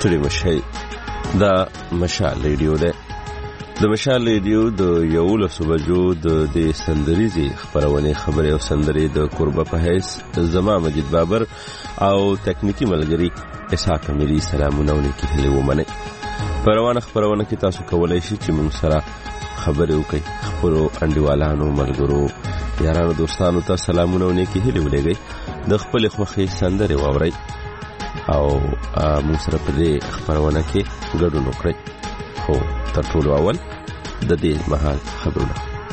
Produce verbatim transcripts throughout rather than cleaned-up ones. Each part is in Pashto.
ستړي مشي دا مشال ریډیو ده. د مشال ریډیو د یولسو بجو د دې سندریزي خبرونه خبرې او سندرې د قربه په حیث زما مجید بابر او تکنیکی ملګری اسحاق اميري سلامونه ونکي هلي ومنه. پروانه خبرونه کې تاسو کولای شئ چې موږ سره خبرې وکړئ. خبرو انډیوالانو ملګرو یارانو دوستانو ته سلامونه ونکي هلي ولګئ. د خپل خوخي سندرې واورئ او موږ سره په دې خبرونه کې ګډون وکړئ. خو تر ټولو اول د دې مهال خبرونه.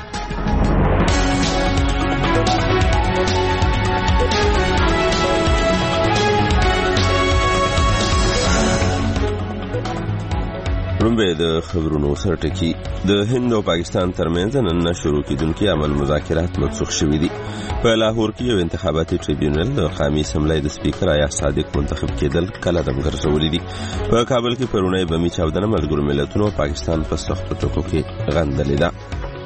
رومبه د خبرونو سرټکی د هند او پاکستان ترمنځ نن شروع کیدونکي عمل مذاکرات منسوخ شوې دي. په لاهور کې یو انتخاباتي ټریبیونل د قومي اسمبلی د سپیکر آیا صادق منتخب کېدل کله دم ګرځولې دي. په کابل کې پرونی بمی چاودنه ملګرو ملتونو پاکستان په سختو ټکو کې غندلې ده.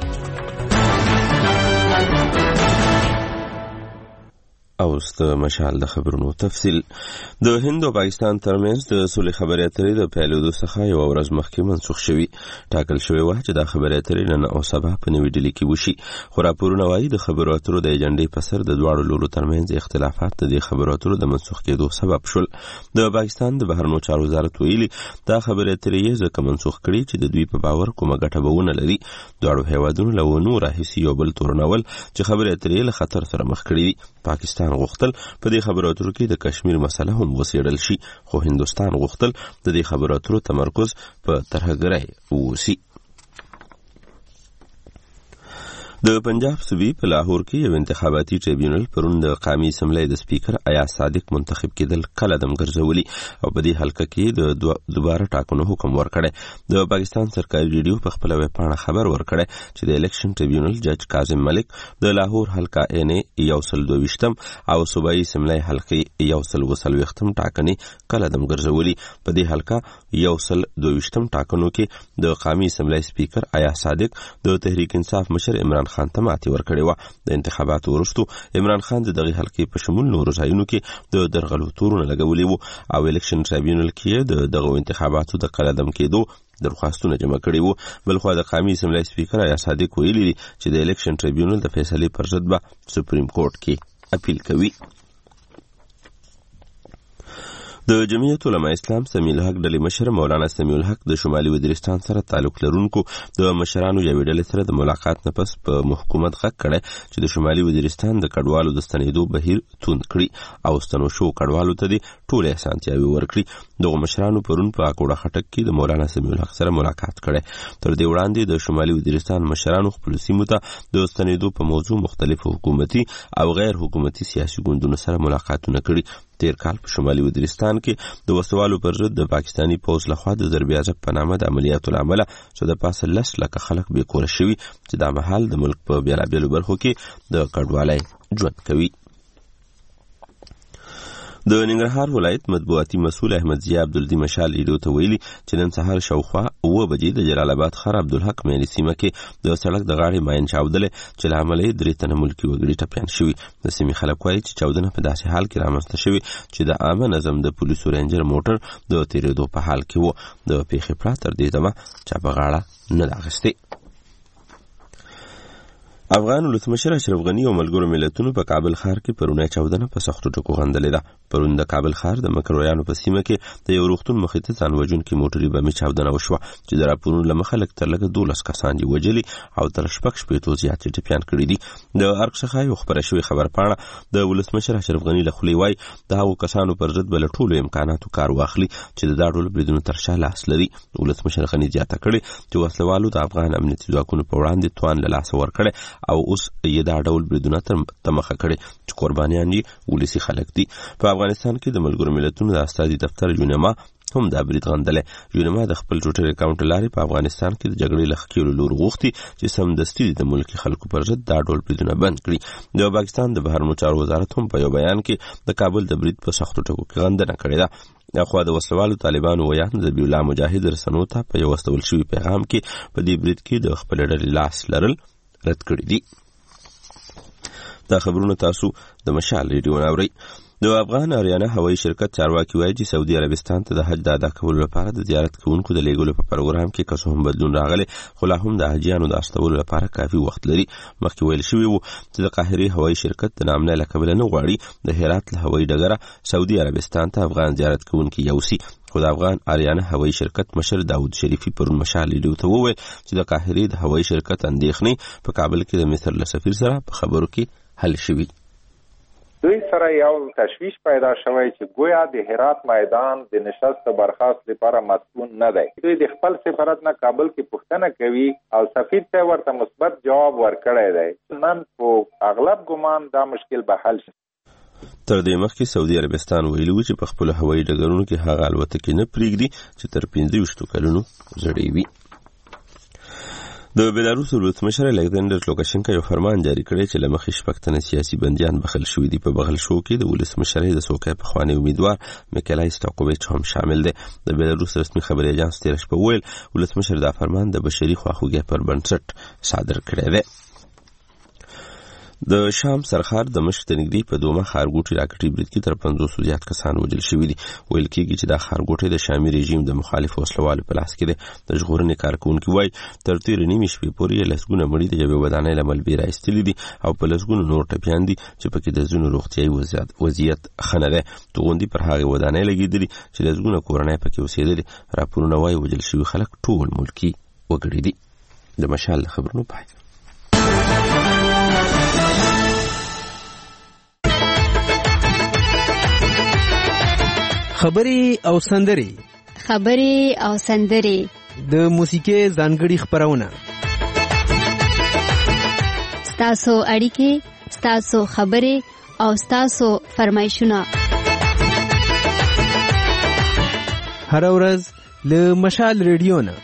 او ست مشال د خبرونو تفصیل. د هند او پاکستان ترمنځ د صلح خبرې اترې د پیلېدو څخه یو ورځ مخکې منسوخ شوی. ټاکل شوی و چې د خبرې اترې نن او سبا په نوې ډیلي کې وشي. خو راپورونه وايي د خبرو اترو د ایجنډې په سر د دواړو لورو ترمنځ اختلافات د خبرو اترو د منسوخ کېدو سبب شول. د پاکستان د بهرنیو چارو وزارت ویلي دا خبرې اترې یې ځکه منسوخ کړي چې د دوی په باور کومه ګټه به ونه لري. دواړو هیوادونو له ونو راهیسي یو بل تورنول چې خبرې اترې له خطر سره مخ کړي دي. پاکستان غوښتل په دې خبرو اترو کې د کشمیر مسله هم وسیړل شي، خو هندستان غوښتل د دې خبرو اترو تمرکز په ترهګرۍ ووسی. د پنجاب صوبې په لاهور کې یو انتخاباتي ټریبیونل پرون د قومي اسمبلی د سپیکر آیا صادق منتخب کېدل کله دم ګرځولي او په دې حلقه کې د دوباره ټاکنو حکم ورکړی. د پاکستان سرکاري ریډیو په خپل ویبپاڼه خبر ورکړی چې د الیکشن ټریبیونل جج کاظم ملک د لاهور حلقه ان یو سل دویشتم او صوبایي اسمبلی حلقه یو سل وسلويختم ټاکنې کله دم ګرځولي. په دې حلقه یو سل دویشتم ټاکنو کې د قومي اسمبلی سپیکر آیا صادق د تحریک انصاف مشر عمران خان ته ماتې ورکړې وه. د انتخاباتو وروسته عمران خان د دغه حلقې په شمول نورو ځایونو کې د درغلو تورونه لګولي وو او الیکشن ټریبیونل کې د دغه انتخاباتو د قلم کېدو درخواستونه جمع کړي وو. بلخو د قومي اسمبلی سپیکر آیا صادق ویلي دي چې د الیکشن ټریبیونل د فیصلې پر ضد به سپریم کورټ کې اپیل کوي. د جمعیت علماء اسلام سمیع الحق ډلې مشر مولانا سمیع الحق د شمالي وزیرستان سره تعلق لرونکو د مشرانو یوې ډلې سره د ملاقات نه پس په حکومت غږ کړی چې د شمالي وزیرستان د کډوالو د ستنېدو بهیر توند کړي او ستنو شو کډوالو ته د ټولې اسانتیاوې ورکړي. دغه مشرانو پرون په اکوړه خټک کې د مولانا سمیع الحق سره ملاقات کړی. تر دې وړاندې د شمالي وزیرستان مشرانو خپل سیمو ته د ستنېدو په موضوع مختلفو حکومتي او غیر حکومتي سیاسي ګوندونو سره ملاقاتونه کړي. تیر کال په شمالي وزیرستان کې د وسوالو پر ضد د پاکستانی پوځ لخوا د ضرب عضب په نامه د عملیاتو له امله چې د پاسه لس لکه خلک بې کوره شوي چې دا مهال د ملک په بېلابېلو برخو کې د کډوالۍ ژوند کوي. د ننګرهار ولایت مطبوعاتي مسؤل احمد ضیاء عبدالدی مشال ریډیو ته ویلي چې نن سهار شاوخوا اوه بجې د جلال آباد ښار عبدالحق مینې سیمه کې د سړک د غاړې ماین چاودلې چې له امله یې درې تنه ملکي وګړي ټپیان شوي. د سیمې خلک وایي چې چاودنه په داسې حال کې رامنځته شوې چې د عامه نظم د پولیسو رینجر موټر د تېرېدو په حال کې و. د پیښې پړه تر دې دمه چا په غاړه نه ده اخیستې. افغان ولسمشر اشرف غنی او ملګرو ملتونو په کابل ښار کې پرونی چاودنه په سختو ټکو غندلې ده. پرون د کابل ښار د مکرویانو په سیمه کې د یو روغتون مخې ته ځان وژونکي موټري بمې چاودنه وشوه چې د راپورونو له مخه لږ تر لږه دولس کسان یې وژلي او تر شپږ شپېتو زیات یې ټپیان کړي دي. د ارګ څخه یو خپره شوې خبرپاڼه د ولسمشر اشرف غني له خولې وایي د هغو کسانو پر ضد به له ټولو امکاناتو کار واخلي چې د دا ډول بریدونو تر شا لاس لري. ولسمشر غني زیاته کړې چې وسلوالو د افغان امنیتي ځواکونو په وړاندې توان له لاسه ورکړی او اوس دا ډول بریدونه ته مخه کړي چې قربانیان یې ولسي خلک دي. په افغانستان کې د ملګرو ملتونو د استازي دفتر یونما هم دا برید غندلی. یونما د خپل ټویټر اکاونټ لارې په افغانستان کې د جګړې له ښکېلو لور غوښتي چې سمدستي د ملکي خلکو پر ضد دا ډول بریدونه بند کړي. د پاکستان د بهرنیو چارو وزارت هم په یو بیان کې د کابل د برید په سختو ټکو کې غندنه کړې ده. اخوا د وسلوالو طالبانو ویان ذبیح الله مجاهد رسنو ته په یو استول شوي پیغام کې په دې برید کې د خپل ډلې لاس لرل رد کړي دي. دا خبرونه تاسو د مشال ریډیو اورئ. د افغان آریانا هوایي شرکت چارواکي وایي چې سعودي عربستان ته د حج د ادا کولو لپاره د زیارت کوونکو د لیږلو په پروګرام کې که څه هم بدلون راغلی خو لا هم د حاجیانو د استولو لپاره کافي وخت لري. مخکې ویل شوي وو چې د قاهرې هوایي شرکت د نامنۍ له کبله نه غواړي د هرات له هوایي ډګره سعودي عربستان ته افغان زیارت کوونکي یوسي. خو د افغان آریانا هوایي شرکت مشر داود شریفي پرون مشال لیډیو ته وویل چې د قاهرې د هوایي شرکت اندېښنې په کابل کې د مصر له سفیر سره په خبرو کې حل شوي. دوی سره یو تشویش پیدا شوی چې گویا د هرات میدان د نشست برخاست لپاره مسئول نه دی. دوی د خپل سفارت نه کابل کې پوښتنه کوي او سفیر ته ورته مثبت جواب ورکړی دی. نن په اغلب ګمان دا مشکل به حل شي. تر دې مخکې سعودي عربستان ویلي و چې په خپل هوایي ډګرونو کې هغه الوتکې نه پرېږدي چې تر پنځه ویشتو کلونو زړې وي. د بیلاروس ولسمشر الکساندر لوکاشنکا یو فرمان جاری کړی چې له مخې شپږ تنه سیاسي بندیان بخښل شوي دي. په بخښل شوو کې د ولسمشرۍ د څوکۍ پخوانی امیدوار میکلای ستاکوویچ هم شامل دی. د بیلاروس رسمي خبري اژانس تېره شپه وویل ولسمشر دا فرمان د بشري خواخوږۍ پر بنسټ صادر کړی دی. د شام سرخار د مشق ته نږدې په دومه ښارګوټي راکټي برید کې تر پنځوسو زیات کسان وژل شوي دي. ویل کېږي چې دا ښارګوټی د شامي رژیم د مخالف وسلوالو په لاس کې دی. د ژغورنې کارکوونکي وایي تر تېرې نیمې شپې پورې یې لسګونه مړي د یوې ودانۍ له ملبې راایستلي دي او په لسګونو نور ټپیان دي چې پکې د ځینو روغتیایي وضعیت ښه نه دی. توغندي پر هغې ودانۍ لګېدلي چې لسګونه کورنۍ پکې اوسېدلي. راپورونه وایي وژل شوي خلک ټول ملکي وګړي دي. د مشال له خبرونو پای. خبري او سندري خبري او سندري د موسیقي ځانګړي خبرونه ستاسو اړیکې ستاسو خبري او ستاسو فرمایشونه هر ورځ له مشال ریډیو نه.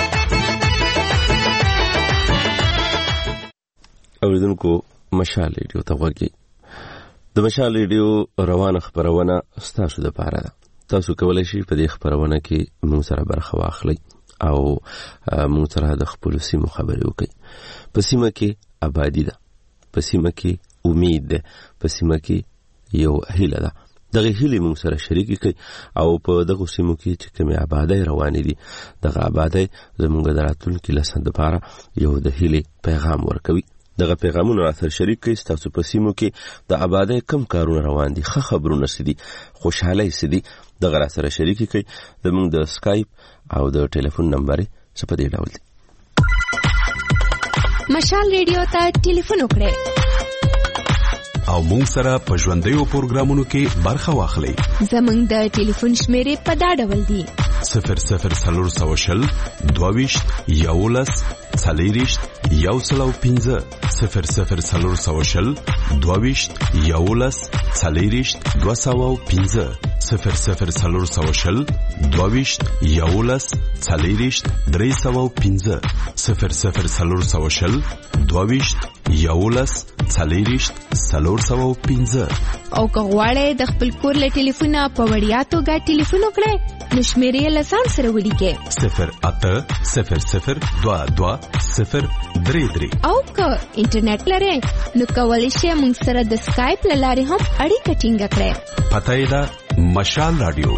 اوریدونکو مشال ریډیو ته وګورئ. د مشال ریډیو روانه خبرونه ستاسو د پاره ده. تاسو کولای شئ په دې خبرونه کې موږ سره برخه واخلئ او موږ سره د خپل سیمو خبرې وکړئ. په سیمه کې آبادی ده، په سیمه کې امید ده، په سیمه کې یو هیله ده. دغه هیله موږ سره شریک کړئ او په دغه سیمو کې چې کومه آبادی روانې دي دغه آبادی زموږ د راتلونکي لسند لپاره یو د هیله پیغام ورکوي. دغه پیغامونه اثر شریک کړئ. تاسو په سیمو کې د آبادی کم کارونه روان دي، ښه خبرونه سدي، خوشحالي سدي، دغه سره شریک کړئ. زموږ د سکایپ او د ټلیفون نمبر څه په دې ډول دی. مشال ریډیو ته ټلیفون وکړئ او موږ سره په ژوندیو پروګرامونو کې برخه واخلئ. زموږ د ټلیفون شمیرې په دا ډول دي: صفر صفر څلور سوه شل دوه ویشت یولس څلېرویشت یو سل او پنځه صفر صفر څلور سوه شل دوه ویشت یولس څلېرویشت دوه سوه او پنځه صفر صفر څلور سوه شل دوه ویشت یولس څلېرویشت درې سوه او پنځه صفر صفر څلور سوه شل دوه ویشت یولس څلېرویشت څلور سوه او پنځه. او که غواړئ د خپل کور له ټلیفونه په وړیا توګه ټلیفون وکړئ نو شمیرې له ځان سره ولیکئ: صفر اته صفر صفر دوه دوه صفر درې درې. او که انټرنیټ لرئ نو کولی شئ موږ سره د سکایپ له لارې هم اړیکه ټینګه کړئ. پته یې ده مشال رادیو.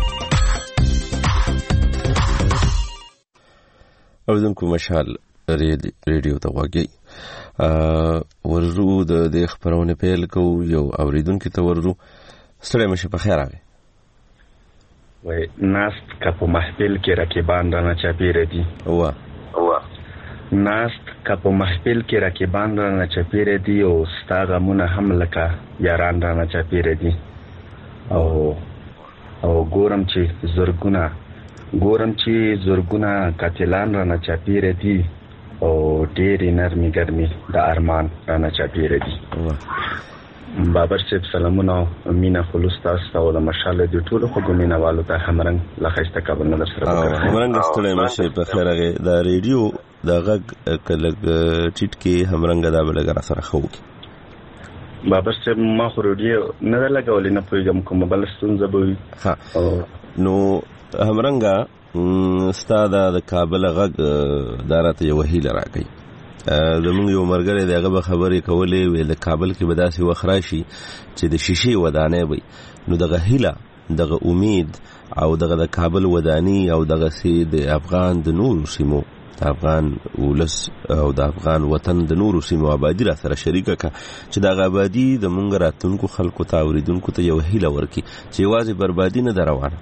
اوریدونکو مشال ریډیو ته وګورئ. ورزو د دې خبرونه پیل کوو. یو اوریدونکو ته ورزو ستړي مشه په خیر راغی. وای ناست که په محفل کې رقیبان رانه چاپیره دي. وا وا ناست که په محفل کې رقیبان رانه چاپیره دي او ستا غمونه هم لکه یاران رانه چاپیره دي. او او ګورم چې زرګونه ګورم چې زرګونه قاتلان رانه چاپیره دي او ډېرې نرمې ګرمې د ارمان رانه چاپیره دي. بابر صاحب سلامونه او مینه خلوص تاسو ته او د مشال د ټولو خوږو مینوالو ته همرنګ له ښایسته کابل نه در سره وکړم. همرنګ ستړی مشه په خیر راغی. د ریډیو د غږ کلګ ټیټ کې همرنګ دا بلګ را سره خو کی بابر صاحب ما خو ریډیو نه لګولې نه پوهیږم کوم بل ستونزه به وي. ها نو همرنګ ستا د کابل غږ دارته یو هیله راکې زمونږ یو مرګره دی هغه به خبرې کولې وې د کابل کې به داسې وخت راشي چې د شیشې ودانۍ وي نو دغه هیله دغه امید او دغه د کابل ودانی او دغه سي د افغان د نورو سیمو د افغان ولس او د افغان وطن د نورو سیمو آبادی را سره شریکه کا چې د آبادی د مونږ راتونکو خلکو ته اوریدونکو ته یو هیله ورکي چې یوازې بربادي نه روانه.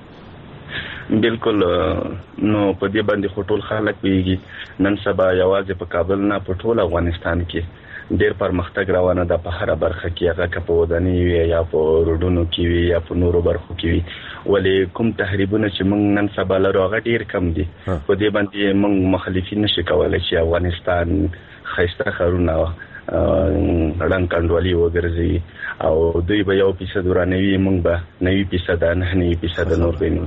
بالکل نو په دې باندې خټول خلک ویږي نن سبا یوازې په کابل نه په ټول افغانستان کې ډېر پرمختګ روانه ده په هر برخه کې هغه که په ودانۍ وي یا په روډونو کې وي یا په نورو برخو کې وي ولې کوم تحریبونه چې موږ نن سبا لرو هغه ډېر کم دي په دې باندې موږ مخالفین نشي کولی چې افغانستان ښایسته ښارونه رنګ کنډوالي وګرځي او دوی به یو فیصد ورانوي موږ به نوي فیصده نه نوي فیصده نور به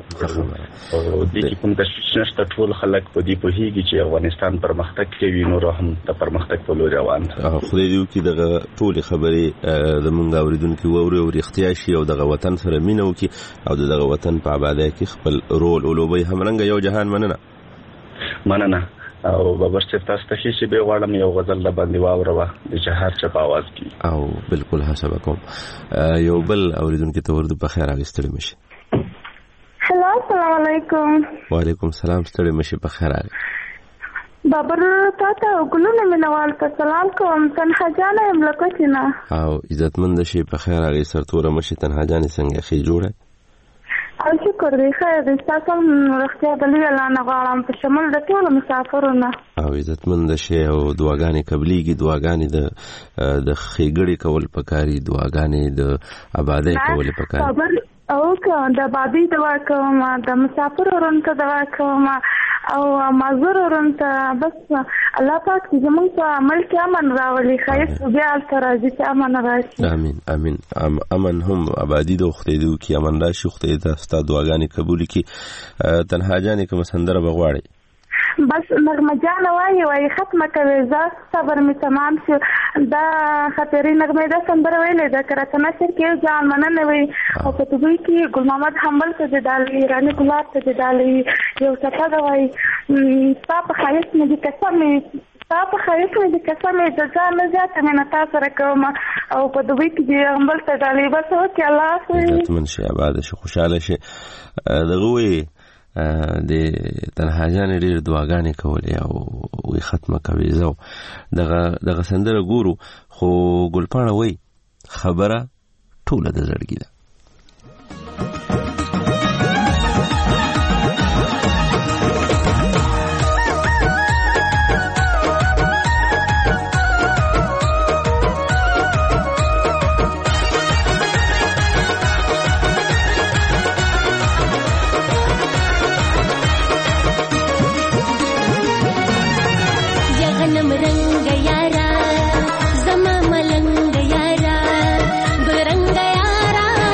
او دې کې کوم تشویش نشته ټول خلک په دې پوهېږي چې افغانستان پرمختګ کوي نور هم د پرمختګ په لور روان دي. خدای دې وکړي دغه ټولې خبرې زموږ اورېدونکي واوري او رښتیا شي او دغه وطن سره مینه وکړي او د دغه وطن په ابادۍ کې خپل رول ولوبوي. همرنګه یو جهان مننه مننه او بابر چې تاسو ته شي به غواړم یو غزل د باندې واوروه د جهار چپ आवाज کی او بالکل حساب کوم یو بل اوریدونکو ته ورته په خیر راغستل مشي. هلو السلام علیکم. وعلیکم السلام ستړي مشي په خیر راغلی. بابر تاسو ګلونه منوال په سلام کوم تنها جان یم لکه نه او عزتمند شي په خیر راغی سرتور مشي تنها جان څنګه خې جوړه او شکر دی خیر دی تاسو رښتیا د لوی الله نه غواړم په شمول د ټول مسافرونو او عزتمند شي او دعاګانې قبليږي دعاګانې د د خېګړې کول پکاري دعاګانې د آبادی کول پکاري او که د آبادی دعا کوم د مسافرونو ته دعا کوم او معذورون ته بس الله پاک دې موږ ته ملک امن راولي خیر بیا تر دې چې امن راشي. امين امين امن هم آبادی د خدای دې کی امن راشي خدای دې ستاسو دعاګانې قبول کړي. تنها جانې کوم سندره بغواړي بس نغمه جان وایي وایي ختمه کوي زه صبر می تمام شو دا خطرې نغمه دا سندره ویلې دا کراته نشر کې ځان مننه وي او په دوی کې ګل محمد حنبل ته دالي رانی ګلاب ته دالي یو څه دا وایي تاسو خایس مې د قسم تاسو خایس مې د قسم د ځان نه زیاته مې نه تاسو راکوم او په دوی کې حنبل ته دالي بس او کې الله خو من شي آباد شي خوشاله شي دغه وي د تنها جان ډېر دعاګانې کولې او وی ختمه کوي زو دغه دغه سندره ګورو خو ګلپاڼه وای خبره ټوله د زړګي ده. زما ملنګ یارا ګرنګ یارا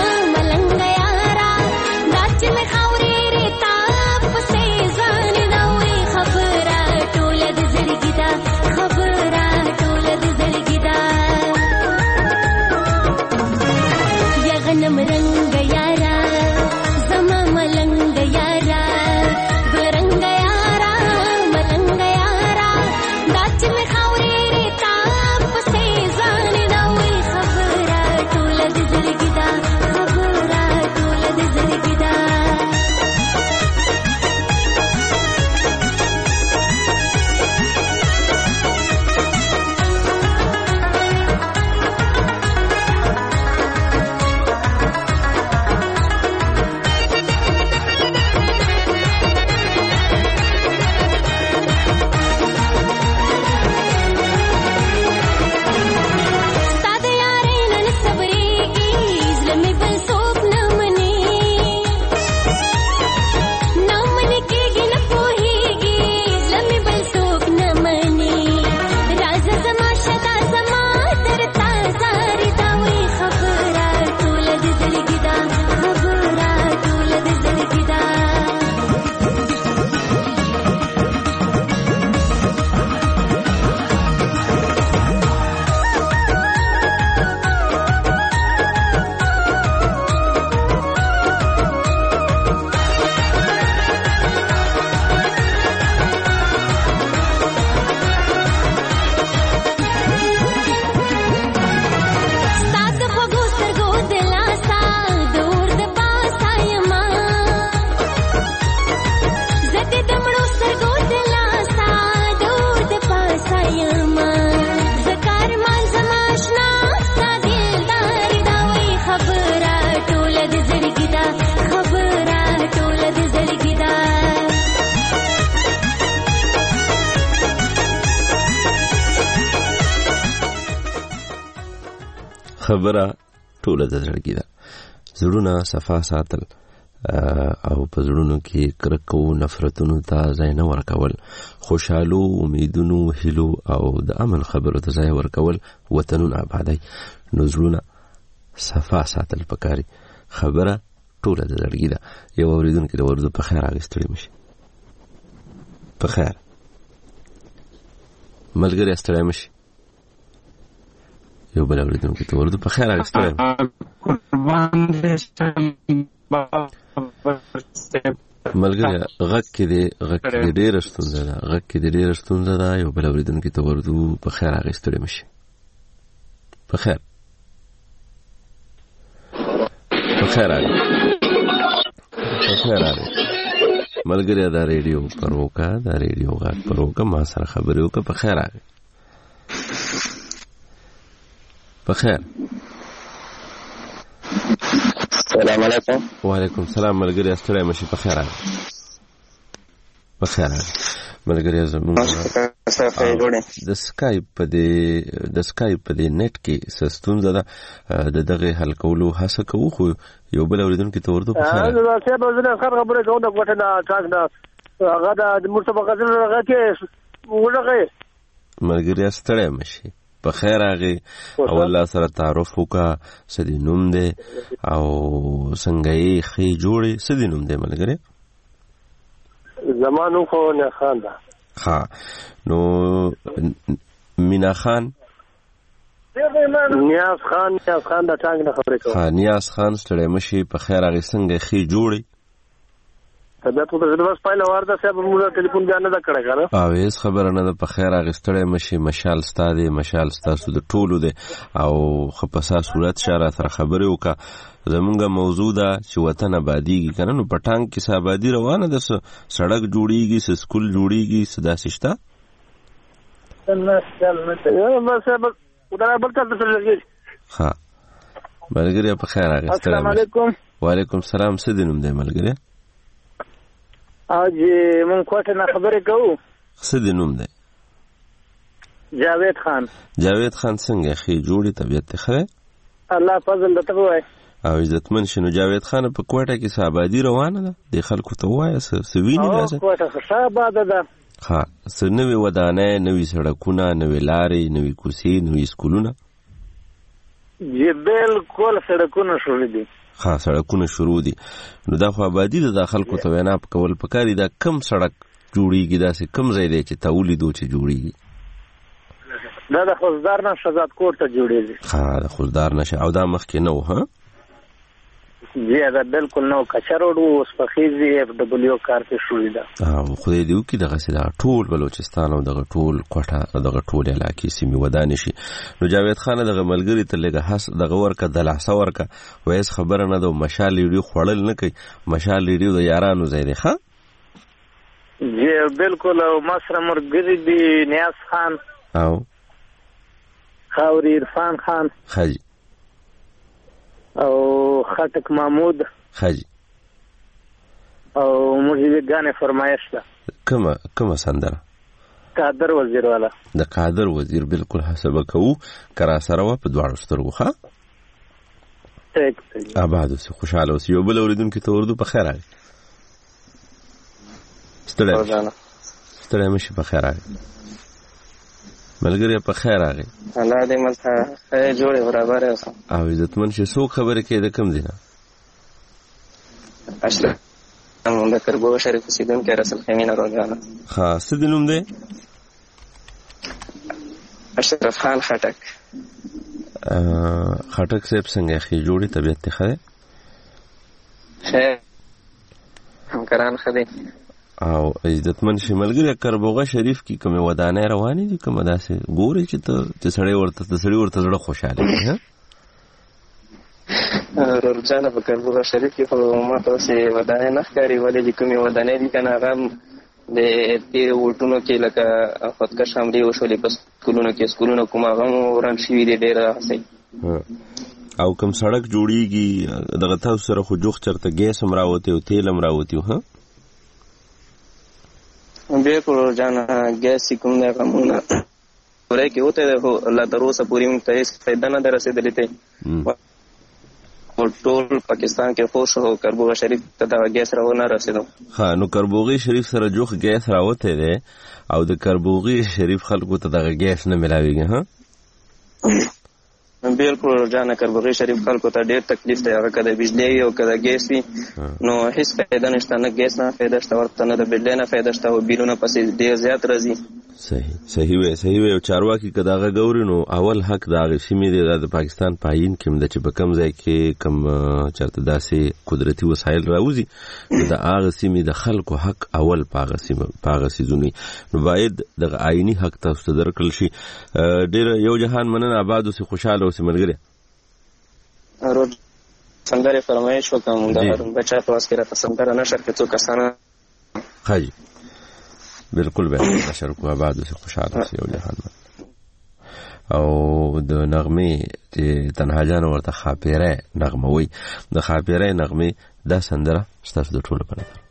خبره ټوله د زړګي ده. زړونه صفا ساتل او په زړونو کې کرکو نفرتونو ته ځای نه ورکول، خوشحالو امیدونو هیلو او د امن خبرو ته ځای ورکول وطنونه آبادی. نو زړونه صفا ساتل پکاري. خبره ټوله د زړګي ده. یو اوریدونکي د ورځو په خیر اخیستلی مشي. په خیر ملګری استړی مشي. یو بل اوریدونکي د ورځو په خیر اخیستلی ملګری غږ کې دی غږ کې دی ډېره ستونزه ده غږ کې دی ډېره ستونزه ده. یو بل اوریدونکي د ورځو په خیر اخیستلی مشي. په خیر په خیر راغی په خیر راغی ملګری دا ریډیو پر وکړه دا ریډیو غږ پر وکړه ما سره خبرې وکړه. په خیر راغی په خیر. السلام علیکم. وعلیکم السلام ملګری استړی مشي. په خیر راغی په خیر راغی ملګری زموږ د سکایپ په دې د سکایپ په دې نیټ کې څه ستونزه ده د دغه حل کولو هڅه کوو خو یو بل اوریدونکي ته ورته په خیر راغی. صاحب زه خبره خبره کوم د کوټه نه ټاک نه هغه د مرتبه غزل هغه کې ورغه ملګری استړی مشي. په خیر راغی او الله سره تعارف وکړه. سدي نوم دی او څنګه یې خې جوړې سدي نوم دی ملګری؟ زمانو خو نه خان ده. ها نو مینا خان نیاز خان نیاز خان د ټانګ نه خبرې کوي. ها نیاز خان ستړی مشي. په خیر راغی څنګه خې جوړې؟ طبیعت خو د بس پایله ورده صاحب موږ ټلیفون بیا نه کړه کنه. او هیڅ خبره نه ده. په خیر راغی ستړی مشي. مشال ستا دی مشال ستاسو د ټولو دی او ښه په سا صورت شه را سره خبرې وکړه. زمونږه موضوع ده چې وطن آبادیږي کنه. نو په ټانګ کې څه آبادي روانه ده؟ سړک جوړیږي څه سکول جوړیږي څه داسې شته؟ ها ملګری په خیر راغی. السلام علیکم. وعلیکم السلام. څه دی نوم دی ملګری؟ اج مونږ کوټه نه خبرې کوو. څه دی نوم دی؟ جاوید خان. جاوید خان څنګه خې جوړې طبیعت ته ښه؟ الله فضل درته وای او عزتمن شنو. جاوید خان په کوټه کې څه آبادي روانه ده؟ د خلکو ته وایه څه ویني داسې؟ کوټه ښه آباده ده. ها څه نوې ودانۍ نوې سړکونه نوې لارې نوې کوڅې نوې سکولونه؟ جی بالکل سړکونه شروع دي. ها سړکونه شروع دي. نو دا خو آبادي ده. د خلکو ته وینا کول پکاري. دا کم سړک جوړیږي داسې کم ځای دی چې تا ولیدو چې جوړیږي؟ دا د خوزدار نه شهزاد کوټ ته جوړیږي. ها د خوزدار نشه. او دا مخکې نه و؟ ها جی دا بالکل نو کچروډ اوس په خېزي اف ډبلیو کار کې شوې ده. او خدای دې وکړي دغه سي دا ټول بلوچستان او دغه ټول کوټه دغه ټول علاقې سیمې ودانې شي. نو جاوید خان دغه ملګری ته لګه حس دغه ورکه د لاسه ورکه وایس خبره نه ده. مشال لیډیو خوړل نه کوي. مشال لیډیو د یارانو ځای دی. ښه جی بالکل. او مصر مرګری دی نیاز خان او خاوري عرفان خان خاجي او خټک محمود خاجي او موزیګانې فرمایش ده. کومه کومه سندره؟ قادر وزیر والا. د قادر وزیر بالکل حسابه کوو. کرا سره و په دواړو سترګو. ښه آباد اوسې خوشحاله اوسې. یو بل اوریدونکي ته اردو په خیر راغی. ستړی ستړی مشي. په خیر راغی ملګری. په خیر راغی. الله دې ملته جوړې برابر اوسه او عزتمن شي. څوک خبرې کوي د کوم دینه؟ اشرف هم د کربو شریف اوسیدونکی رسول خیمین روزانه. ها څه دی نوم دی؟ اشرف خان خټک. خټک صاحب څنګه خې جوړې طبیعت ته ښه دی؟ خیر همکاران ښه دی. او عزتمن شي ملګری. کربوغه شریف کې کومه ودانۍ روانې دي کومه داسې ګوري چې ته چې سړی ورته د سړی ورته زړه خوشاله وي؟ ها رورجانه په کربوغه شریف کې خو ما ته اوسې ودانۍ نه ښکاري. ولې چې کومې ودانۍ دي که نه هغه د تېرو وټونو کې لکه خودکش حملې وشولې په سکولونو کې سکولونه کوم هغه هم وران شوي دي ډېر هسې. او کوم سړک جوړیږي دغه تاسو سره خو جوخ چرته ګیس هم راوتی او تیل هم راوتی و؟ ها بالکل جانا ګیس کوم دی غمونه ورای کې وته ده الله تر اوسه پورې موږ ته هیڅ فایده نه رسیدلې ته ټول پاکستان کې خوش هو کربوغه شریف ته دا ګیس راو نه رسیدو. ها نو کربوغي شریف سره جوخ ګیس راوته ده او د کربوغي شریف خلکو ته دا ګیس نه ملاويږي. ها بالکل جانه کربوغي شریف خلکو ته ډېر تکلیف دی، هغه کده بجلی او کده ګیس وي نو هیڅ فایده نشته، نه ګیس نه فایده شته ورته، نه د بجلی نه فایده شته او بیلونه پسې ډېر زیات راځي. صحیح صحیح وي صحیح وي. چارواکي کداغه ګوري نو اول حق داغه سیمې د پاکستان پاین کې د چې په کم ځای کې کم چرته داسې قدرتي وسایل راوځي د هغه سیمې د خلکو حق اول پاغه سیمه پاغه سيزونی نو باید د آئینی حق تاسو ته درکړل شي. ډېر یو جهان مننه، آباد اوسې، خوشاله اوسې ملګری. روز څنګه فرمایش وکم د هر بچا په واسکره څنګه نشر کې څو کسانه حاجی بالکل به نشر کو آباد اوسې، خوشاله اوسې یو جهان من. او د نغمه تنها جان ورته خاپیره نغمه وي، د خاپیره نغمه دا سندره ستاسو د ټولو په نظر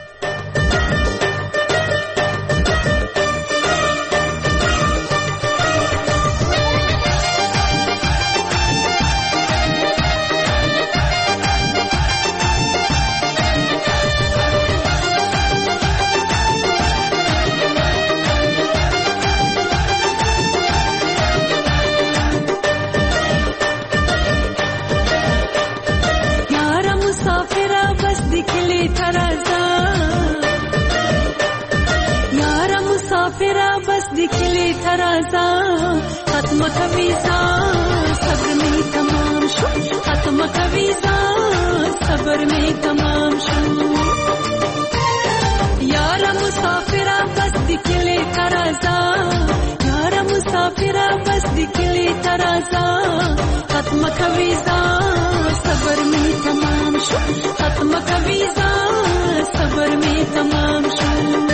ختم کویزا صبر میں تمام شو، ختم کویزا صبر میں تمام شو. یارا مسافرہ بس دکھلے ترازا، یارا مسافرہ بس دکھلے ترازا. ختم کویزا صبر میں تمام شو، ختم کویزا صبر میں تمام شو.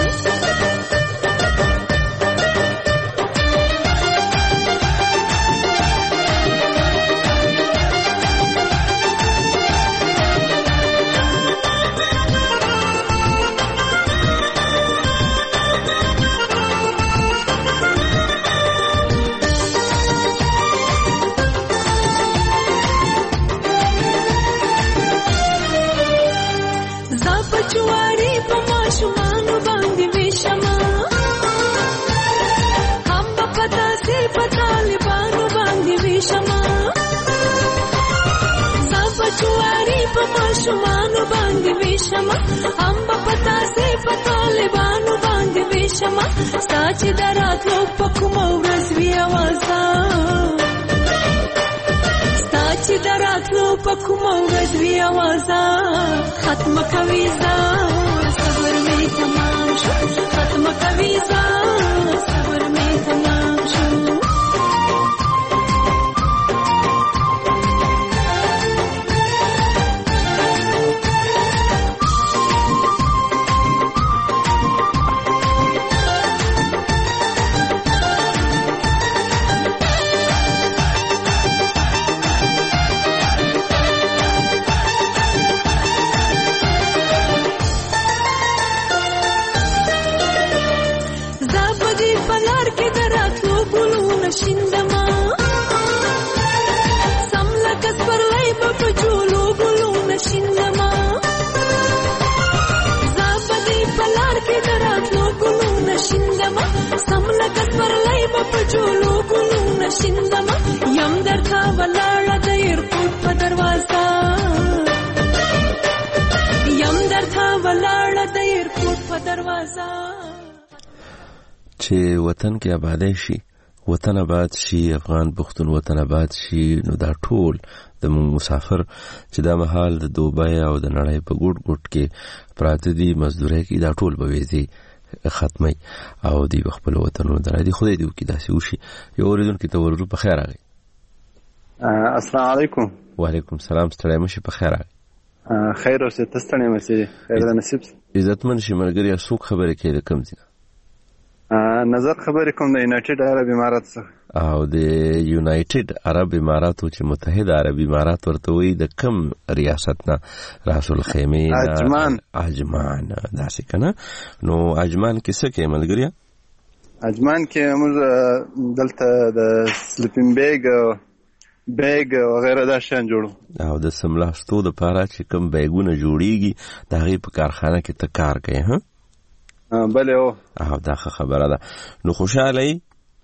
شمانو باندې وشما امبا پتا سي پطالبانو باندې وشما ساچ دراتلو پکوم ورځ وی اوازا، ساچ دراتلو پکوم ورځ وی اوازا. ختم کویزا صبر می تمام شو، ختم کویزا صبر می تمام شو. یم در تا ولاړه د ایرپورټ په دروازه، یم در تا ولاړه د ایرپورټ په دروازه. چې وطن کې آبادی شي، وطن آباد شي، افغان پښتون وطن آباد شي، نو دا ټول د مسافر چې دا مهال د دوبۍ او د نړۍ په ګوټ ګوټ کې پراته دي مزدوري کې، دا ټول به ویزي ختمي او دی خپل وطنونو درادي. خدای دې وکړي داسې وشي. یو اوریدونکو ته ورو په خیر راغی. السلام علیکم. وعلیکم السلام. ستړی مشه په خیر راغی. خیر اوسه تستړی مشه خیر د نصیب عزتمن شي ملګری. څوک خبره کوي د کم ځای؟ نظر خبرې کوم د یونایټډ عرب امارات څخه. او د یونایټډ عرب اماراتو چې متحده عرب امارات ورته وي د کم ریاست نه؟ راس الخیمه، عجمان. عجمان داسې کنه. نو عجمان کې څه کې ملګری؟ اجمان کې موږ دلته د سلیپینګ بیگ بیگ وغیره دا شان جوړو او د سملاستو د پاره چې کوم بیگونه جوړیږي د هغې په کارخانه کې ته کار کوي ها بله او او دا خبره ده. نو خوشحاله یې؟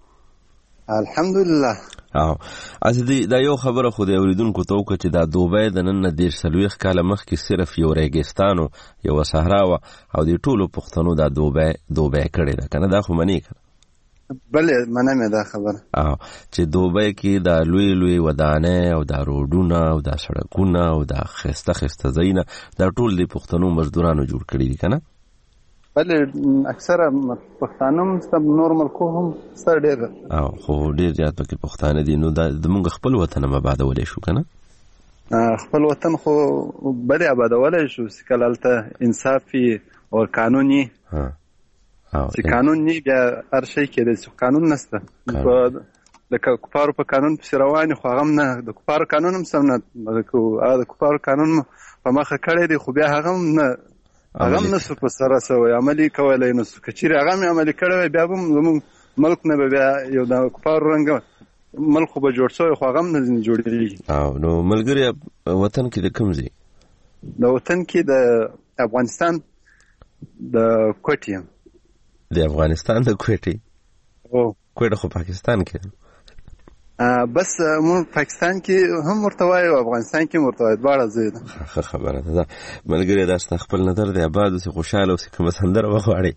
الحمدلله. او از دې دا یو خبره خو د اوریدونکو ته وکړه چې دا دوبی د نن نه دېرش څلوېښت کاله مخکې صرف یو ریګستان و، یوه صحرا وه، او دې ټولو پښتنو دا دوبی دوبی کړې ده که نه؟ دا خو منې که بلې منم یې دا خبره. او چې دوبی کې دا لوی لوی ودانۍ او دا روډونه او دا سړکونه او دا ښایسته ښایسته ځایونه دا ټول د پښتنو مزدورانو جوړ کړي دي که نه؟ بلې اکثره پښتانه هم سته، نور ملکو هم سته ډېر، او خو ډېر زیات پکې پښتانه دي. نو دا زمونږ خپل وطن هم آبادولی شو که نه؟ خپل وطن خو بلې آبادولی شو چې کله هلته انصاف وي او قانون وي. چې قانون نه بیا هر شی کېدی چې قانون نشته. د کفارو په قانون پسې روان خو هغه هم نه، د کفارو قانون هم سم نه، د کفارو قانون په مخه کړی دی خو بیا هغه هم نه هغه هم نسو په سره سوی عملي کولی نسو. که چیرې هغه هم عملي کړی وی بیا به هم زموږ ملک نه به بیا یو د کفارو رنګه ملک خو به جوړ سوی خو هغه هم نه جوړېږي. او نو ملګري وطن کې د کوم ځای؟ د وطن کې د افغانستان د کوټې یم. د افغانستان د کوټې؟ او کوټه خو پاکستان کې بس مونږ پاکستان کې هم ورته وایو، افغانستان کې هم ورته وایو، دواړه ځای ده. ښه خبره ده. ملګري دا ستا خپل نظر دی، آباد اوسې، خوشحاله اوسې، کومه سندره وغواړې؟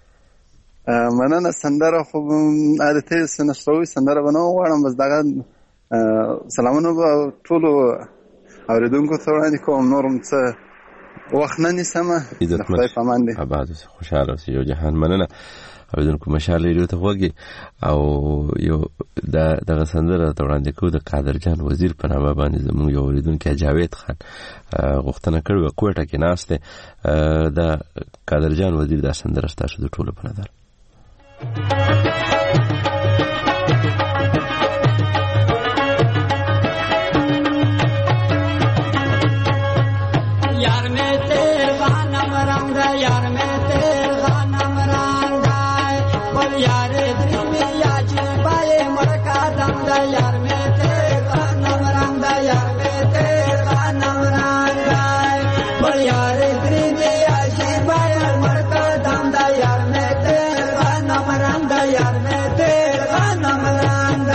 مننه. سندره خو عادتي څه نشته وي، سندره به نه وغواړم، بس دغه سلامونه به ټولو اورېدونکو ته وړاندې کوم، نور هم څه وخت نه نیسمه. د خدای په امان دی. آباد اوسې، خوشحاله اوسې. یو جهان مننه اوریدونکو. مشال ریډیو ته غوږ او یو دغه سندره ته وړاندې کوو د قادرجان وزیر په نامه باندې زموږ یو اوریدونکی جاوید خان غوښتنه کړې وه، کوټه کې ناست دی. د قادرجان وزیر دا سندره ستاسو د ټولو په نظر यार में तेरे गानम रंग यार में तेरे गानम रंग बोल यार दिल आज बाए मरका दम यार में तेरे गानम रंग यार में तेरे गानम रंग बोल यार दिल आज बाए मरका दम यार में तेरे गानम रंग यार में तेरे गानम रंग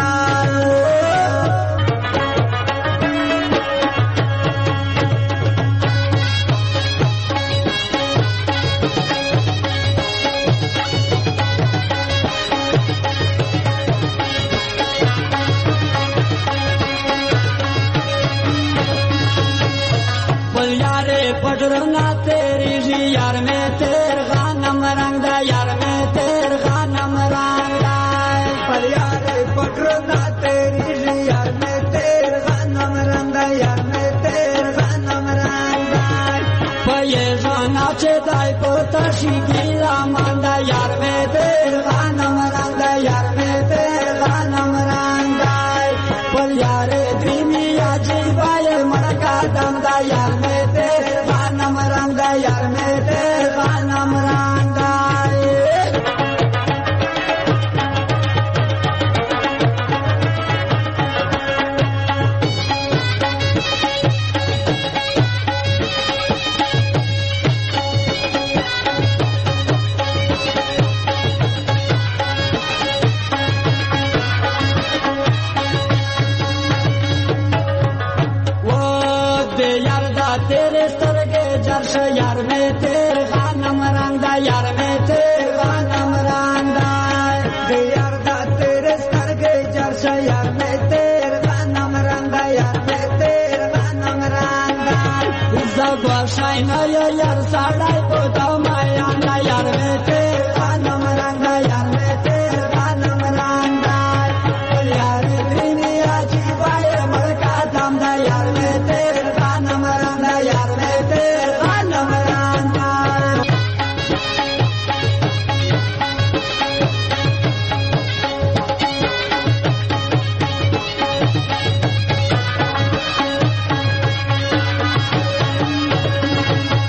पटरना तेरी जी यार में तेरे गानम रंग यार में तेरे गानम रंग पर यार पटरना तेरी जी यार में तेरे गानम रंग यार में तेरे गानम रंग ये जाना चेताई को तशी गिला मांदा यार में तेरे गानम रंग यार में तेरे गानम रंग पर यार ड्रीमी आज बाय मरका दम यार में तेरे गानम रंग यार में तेरे गानम रंग तेरे सरगे जर्श यार में तेरे गानम रंग यार में तेरे गानम रंग यार दा तेरे सरगे जर्श यार में तेरे गानम रंग यार में तेरे गानम रंग जब शाइना यार साड़ा को दमाया ना यार में तेरे गानम रंग यार में तेरे गानम रंग यार दुनिया जी बाय मरका दम यार में तेरे गानम रंग यार में तेरे गानम रंग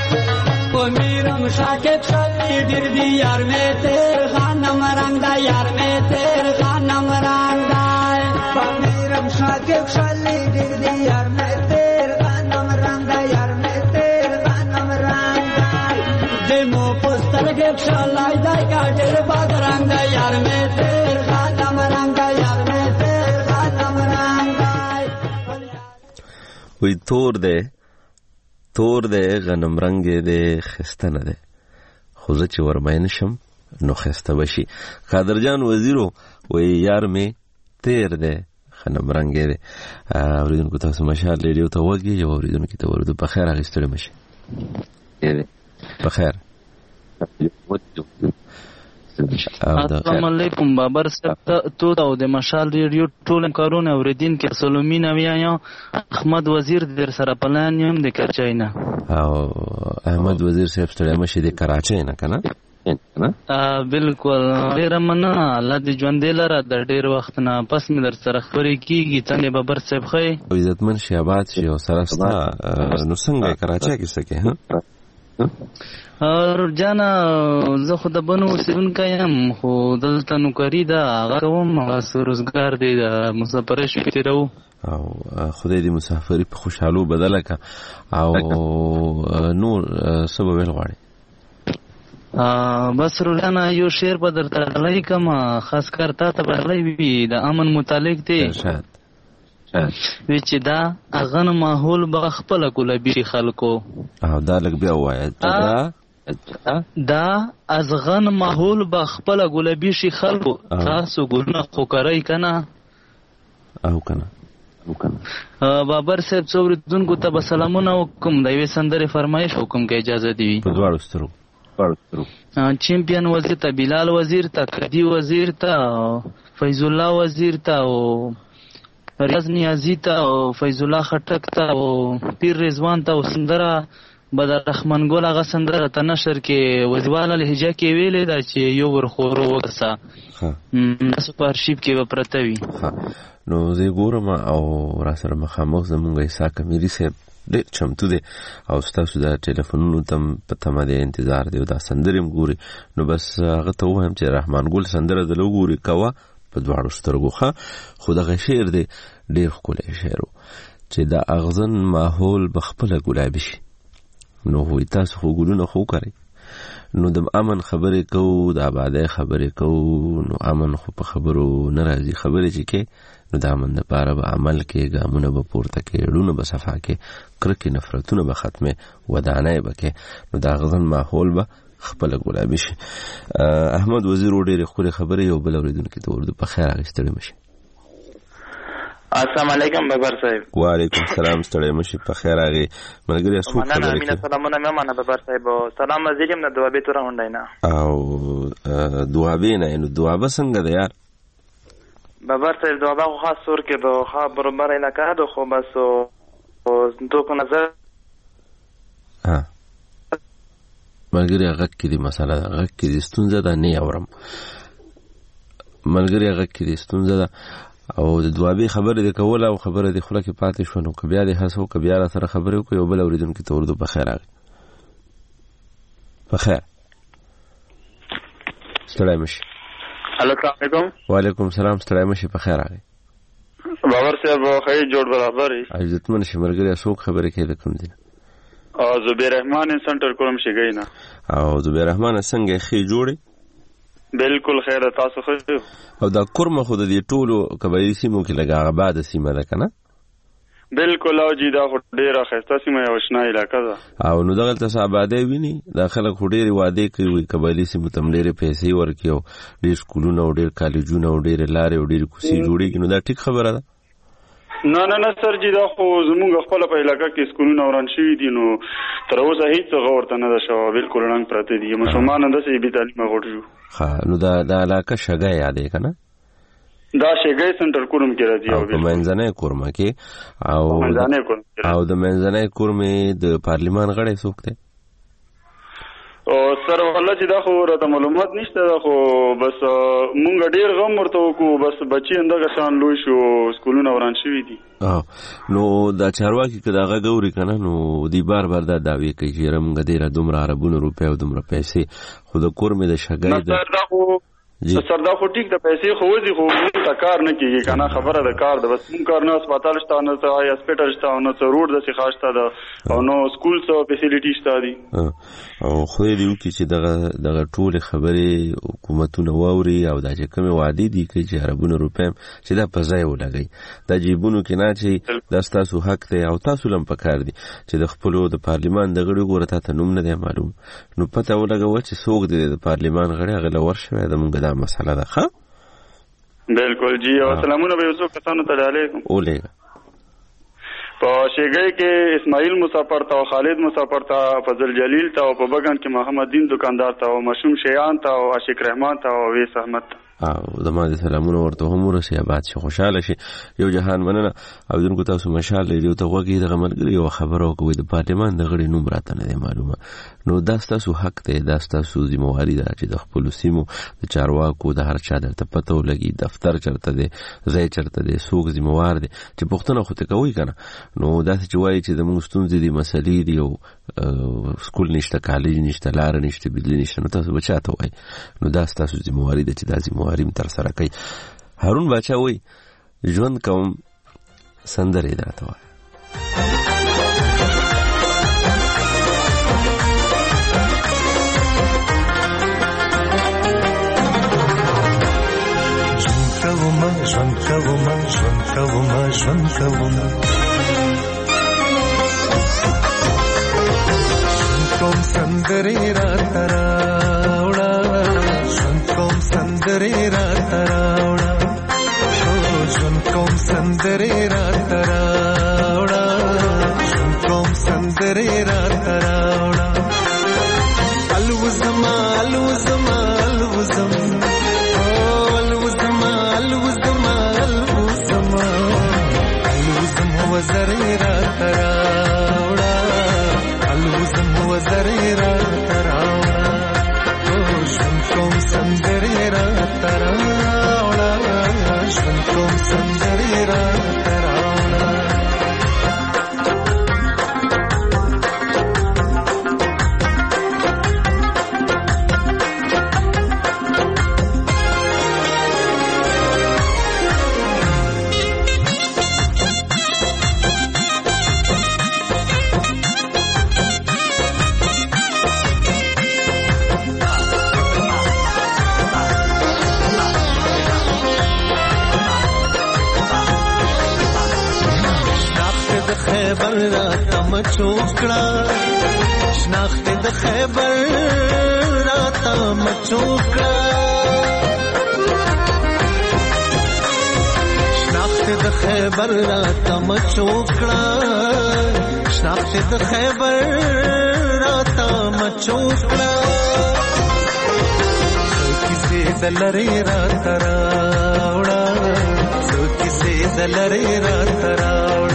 ओ मीरम शाके चली दिर दी यार में तेरे गानम रंग यार کې خوشالي ډېر دی یار مې تیر غنم رنګ یار مې تیر غنم رنګ د مو پستر کې خوشالي دای کا ډېر باد رنګ یار مې تیر غنم رنګ یار مې تیر غنم رنګ وی تور دی تور دی غنم رنګ دی خسته نه دی خو زه چې ورمین شم نو خسته بشي. قادر جان وزیرو وی یار مې تیر دی غنم رنګ دی. اوریدونکو تاسو مشال ریډیو ته وګورئ یو اوریدونکو ته ورته په خیر اخیستل مشي په خیر. السلام علیکم بابر صاحب تو او د مشال ریډیو ټول کارونه اوریدین کې سلومین اویا احمد وزیر در سره پلان یم د کراچۍ نه. او احمد وزیر صاحب ستړی مشي د کراچۍ نه کنه؟ بالکل ډیر مننه الله دې ژوند لره د ډیر وخت نه پس مې در سره خبرې کیږي څنګه بابر صاحب خې عزتمن شي آباد شي او سره ستا نو څنګه کراچۍ کې سکه ها اور جانا زه خو د بنو اوسېدونکی یم خو دلته نوکري ده هغه کوم هغه روزګار دی د مسافرۍ شپې تېروو او خدای دې مسافري په خوشحالو بدله که او نور څه به ویل غواړې؟ بس رولانا یو شعر به درته ډالۍ کړم خاص کار تا ته به ډالۍ وي د امن متعلق دی وی چې دا اغن ماحول به خپله ګلابي خلکو او دا لږ بیا ووایه دا ازغن ماحول به خپله ګلابي شي خلکو تاسو ګلونه خو کرئ که نه او که نه بابر صاحب څو اورېدونکو ته به سلامونه وکړم د یوې سندرې فرمایش وکړم که اجازه دې وي په دواړو سترګو چیمپیون وزیر ته بلال وزیر ته کدی وزیر ته فیض الله وزیر ته او ریاض نیازی ته او فیض الله خټک ته او پیر رضوان ته او سندره بدر رحمان ګل هغه سندره ته نشر کې وزواله لهجه کې ویلې ده چې یو ورخورو وکسه تاسو په ارشیف کې به پرته وي. نو زه ګورم او را سره مخامخ زمونږ عیسی کمیري صاحب ډېر چمتو دی او ستاسو د ټلیفونونو ته په تمه دی انتظار دی او دا سندرې هم ګوري. نو بس هغه ته ووایم چې رحمان ګل سندره دله وګوري کوه په دواړو سترګو ښه. خو دغه شعر دی ډېر ښکلی شعر و چې د اغزن ماحول به خپله ګلابي شي. نو وایي تاسو خو ګلونه خو وکرئ. نو د امن خبرې کوو د آبادۍ خبرې کوو نو امن خو په خبرو نه راځي. خبرې چې کې نو د امن دپاره به عمل کې ګامونه به پورته کې اړونه به صفا کې کرکې نفرتونه به ختمې ودانۍ به کې نو د اغزن ماحول به خپله ګلابي شي. احمد وزیر و ډېرې ښکلې خبرې یو بل اورېدونکي ته اردو په خیر هغې ستړی مشي. السلام علیکم ببر صاحب. وعلیکم سلام ستړی مشي په خیر هغې ملګري څوک خبرې کوي؟ مننه سلامونه مې ومنه ببر صاحب. سلام وزیر یم د دوابې توره غونډۍ نه. او دوابې نه نو دوابه څنګه ده یار؟ ببر صاحب دوابه خو خاص طور کې به ښه برابر علاقه ده خو بس تو په نظر ملګري غږ کې دې مسله ده غږ کې دې ستونزه ده نه اورم ملګري غږ کې دې ستونزه ده او د دوابې خبرې دې کوله او خبره دې خوله کې پاتې شوه نو که بیا دې هڅه وکړه بیا را سره خبرې وکړو یو بل اورېدونکي ته اردو په خیر راغی. په خیر ستړی مشي. السلام علیکم. وعلیکم سلام ستړی مشي په خیر راغی. بابر صاحب خیر جوړ برابر یې عزتمن شي ملګري څوک خبرې کوي د کوم دي؟ او زبیر رحمان سنټر کوم شګی نه. او زبیر رحمان څنګه خې جوړي؟ بالکل خیر تاسو خو. او دا کورمه خو د دې ټولو قبایلي سیمو کې لږه آباد سیمه ده که نه؟ بالکل او جی دا خو ډېره ښایسته سیمه یو شنه علاقه ده. او نو دغلته څه آبادۍ ویني دا خلک خو ډېرې وعدې کوي وایي قبایلي سیمو ته هم ډېرې پیسې ورکړي او ډېر سکولونه او ډېر کالجونه او ډېرې لارې او ډېرې کوڅې جوړېږي نو دا ټیک خبره ده؟ نه نه نه سر جی دا خو زمونږ خپله په علاقه کې سکولونه وران شوي دي نو تر اوسه هېڅ څه ورته نه ده شوه بالکل ړنګ پراته دي ماشومان همداسې بې تعلیمه غوټ شو. ښه نو دا دا علاقه شګی یادې که نه؟ دا شګی سنټر کورم کې راځي او په منځنۍ کورمه کې او او د منځنۍ کورمې د پارلمان غړی څوک دی؟ او سر والله چې دا خو راته معلومات نشته دا خو بس مونږ ډېر غم ورته وکړو بس بچي همدغه شان لوی شو سکولونه وران شوي دي. نو دا چارواکي که د هغه ګوري که نه نو دوی بار بار دا دعوې کوي چې یاره مونږ ډېره دومره اربونه روپۍ او دومره پیسې خو د کور مې د شګۍ دا خو سر دا خو ټیک د پیسې خو وځي خو موږ ته کار نه کیږي کنه خبره د کار د بس موږ کار نه هسپتال شته نه څه هسپتال شته نه څه روډ د څه خاصه ده او نو سکول څه فیسیلیټی شته دي او خو دې یو کې چې دغه دغه ټول خبرې حکومتونه واوري او دا چې کوم وعده دي چې عربونو روپیم چې دا په ځای ولګي دا جیبونو کې نه چې دا تاسو حق دی او تاسو لم پکار دي چې د خپل د پارلیمان د غړي ګوره ته نوم نه دی معلوم نو پته ولګو چې څوک دی د پارلیمان غړي هغه لور شوی د موږ دا مسله ده ښه بالکل جی او سلامونه به یوسف کسانو ته علیکم اولیکم په شیګي کې اسماعیل مسافر ته او خالد مسافر ته فضل جلیل ته او په بغان کې محمد دین دکاندار ته او مشوم شیان ته او عاشق رحمان ته او ویس احمد او د ما دي سلامونه ورته هم ورسي آباد شي خوشاله شي یو جهان مننه او دونکو تاسو مشال لري ته وګي د غملګری یو خبرو کوي د پارلیمان د غړي نوم راته نه معلومه نو دا تاسو حق ته دا تاسو ذمہواری ده چې د خپل سیمو د چارواکو د هر چا درته پته ولګي دفتر چرته دی ځای چرته دی څوک ذمہوار دی چې پښتنه خو ته کوي کنه نو دا چې وایي چې د موږ ستونزې دي مسلې دي او سکول نشته کالج نشته لار نشته بجلی نشته نو تاسو بچاته وایي نو دا تاسو ذمہواری ده چې دا ذمہواری تر سره کوي هارون باچا وایي ژوند کوم سندرې درته وایي ژوند کوم ژوند کوم ژوند کوم کوم سندرې راته راوړه ژوند کوم سندرې راته راوړه ژوند کوم سندرې راته راوړه ژوند کوم سندرې راته راوړه الوزما الوزما الوزم وزرې راته راوړه الوزم وزرې راته راوړه ژوند کوم سندرې راته راوړه ژوند کوم سندرې راته راوړه خیبر راته مچوکړه شناخت د خیبر راته مچوکړه شناخت د خیبر راته مچوکړه شناخت د خیبر راته مچوکړه څو کیسې د لرې راته راوړه څو کیسې د لرې راته راوړه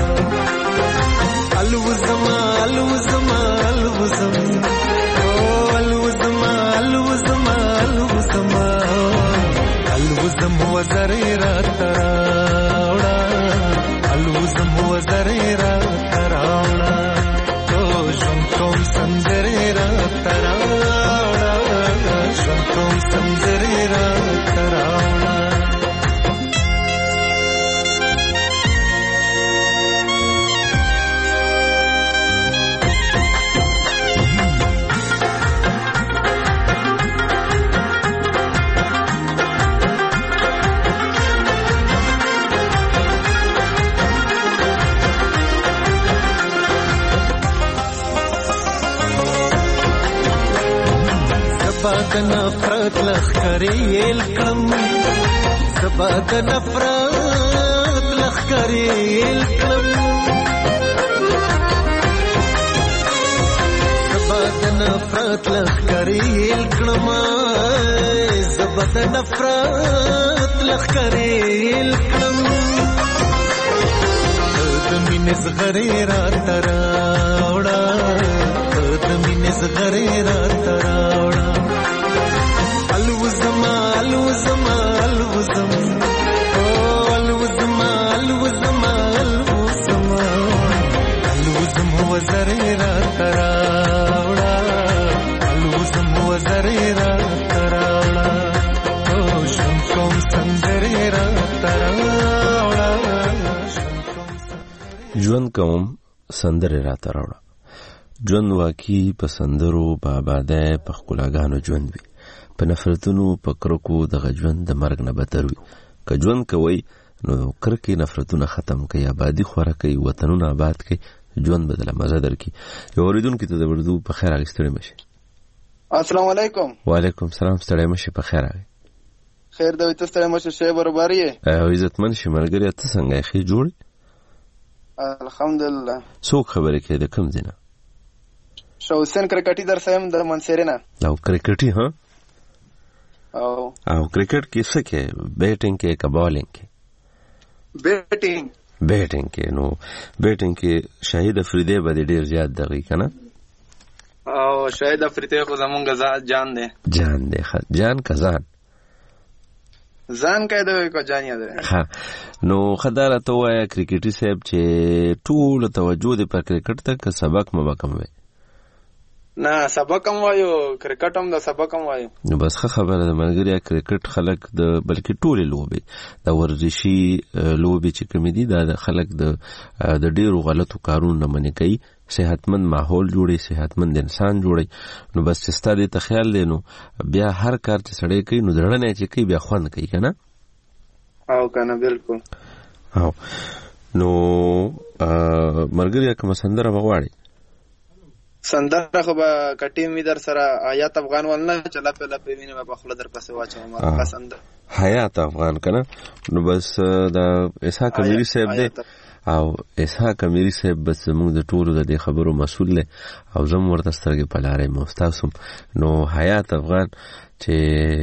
الوزما الوزما الوزم الوزما الوزما الوزما الوزم وزرې راته راوړه الوزم وزرې راته راوړه ژوند کوم سندرې راته راوړه ژوند کوم سندرې راته راوړه زبا د نفرت لخکرې الکم زبا د نفرت لخکرې الکم زبا د نفرت لخکرې الکم زبا د نفرت لخکرې الکم د مینې زغرې راته راوړه د مینې زغرې راته راوړه الوزما الوزما الوزم الوزما الوزما الوزما الوزم وزرې راته راوړه الوزم وزرې راته راوړه راته ژوند کوم سندره راته راوړه. ژوند واقعي په سندرو په آبادۍ په ښکلاګانو ژوند وي، په نفرتونو په کرکو دغه ژوند د مرګ نه بدتر وي. که ژوند کوئ نو کرکې نفرتونه ختم کوي، آبادي خوره کوي، وطنونه آباد کوي، ژوند بدله مزه درکړي. یو اورېدونکي ته د اردو په خیر راغی. ستړی مه شئ. السلام علیکم. وعلیکم سلام. ستړی مه شئ، په خیر راغی. خیر دی، ته ستړی مه شې، ښه برابر یې؟ او عزتمن شي ملګري. ته څنګه یې؟ ښې جوړ؟ الحمدلله. څوک خبرې کوي؟ د کوم ځای نه؟ شاه حسین کرکټي درسه یم د منصیرې نه. او کرکټي ها؟ او او کرکټ کې څه کې؟ بیټینګ کې که بالینګ کې؟ بیټینګ. بیټینګ کې. نو بیټینګ کې شاهد افریدی به ډېر زیات دغې که نه؟ او شاهد افریدی خو زمونږ جان دی. جان دی. جان که ځان؟ ځان قاعده وي کو جان یاد لري. ها نو خدای ته وایا کرکټي صاحب چې ټول توجه دې پر کرکټ ته که سبق مبکم وي؟ نه سبق هم وایو، کرکټ هم د سبق هم وایو. نو بس ښه خبره ده ملګري. کرکټ خلک د بلکې ټولې لوبې د ورزشي لوبې چې کومې دي دا د خلک د د ډېرو غلطو کارونو نه منې کوي، صحتمند ماحول جوړي، صحتمند انسان جوړي. نو بس چې ستا دې ته خیال دی نو بیا هر کار چې سړی کوي نو زړه نه چې کوي بیا خوند کوي که نه؟ او که نه بالکل. او نو ملګري کومه سندره به غواړې؟ سندره خو به کټي مې در سره حیات افغان ول نه چې لپې لپې وینې به په خوله در پسې واچوم. سندره حیات افغان که نه؟ نو بس د اسحاق امیري صاحب دی او اسحاق امیري صاحب بس زموږ د ټولو د دې خبرو مسؤل دی او زه هم ورته سترګې په لاره یم او ستاسو هم. نو حیات افغان چې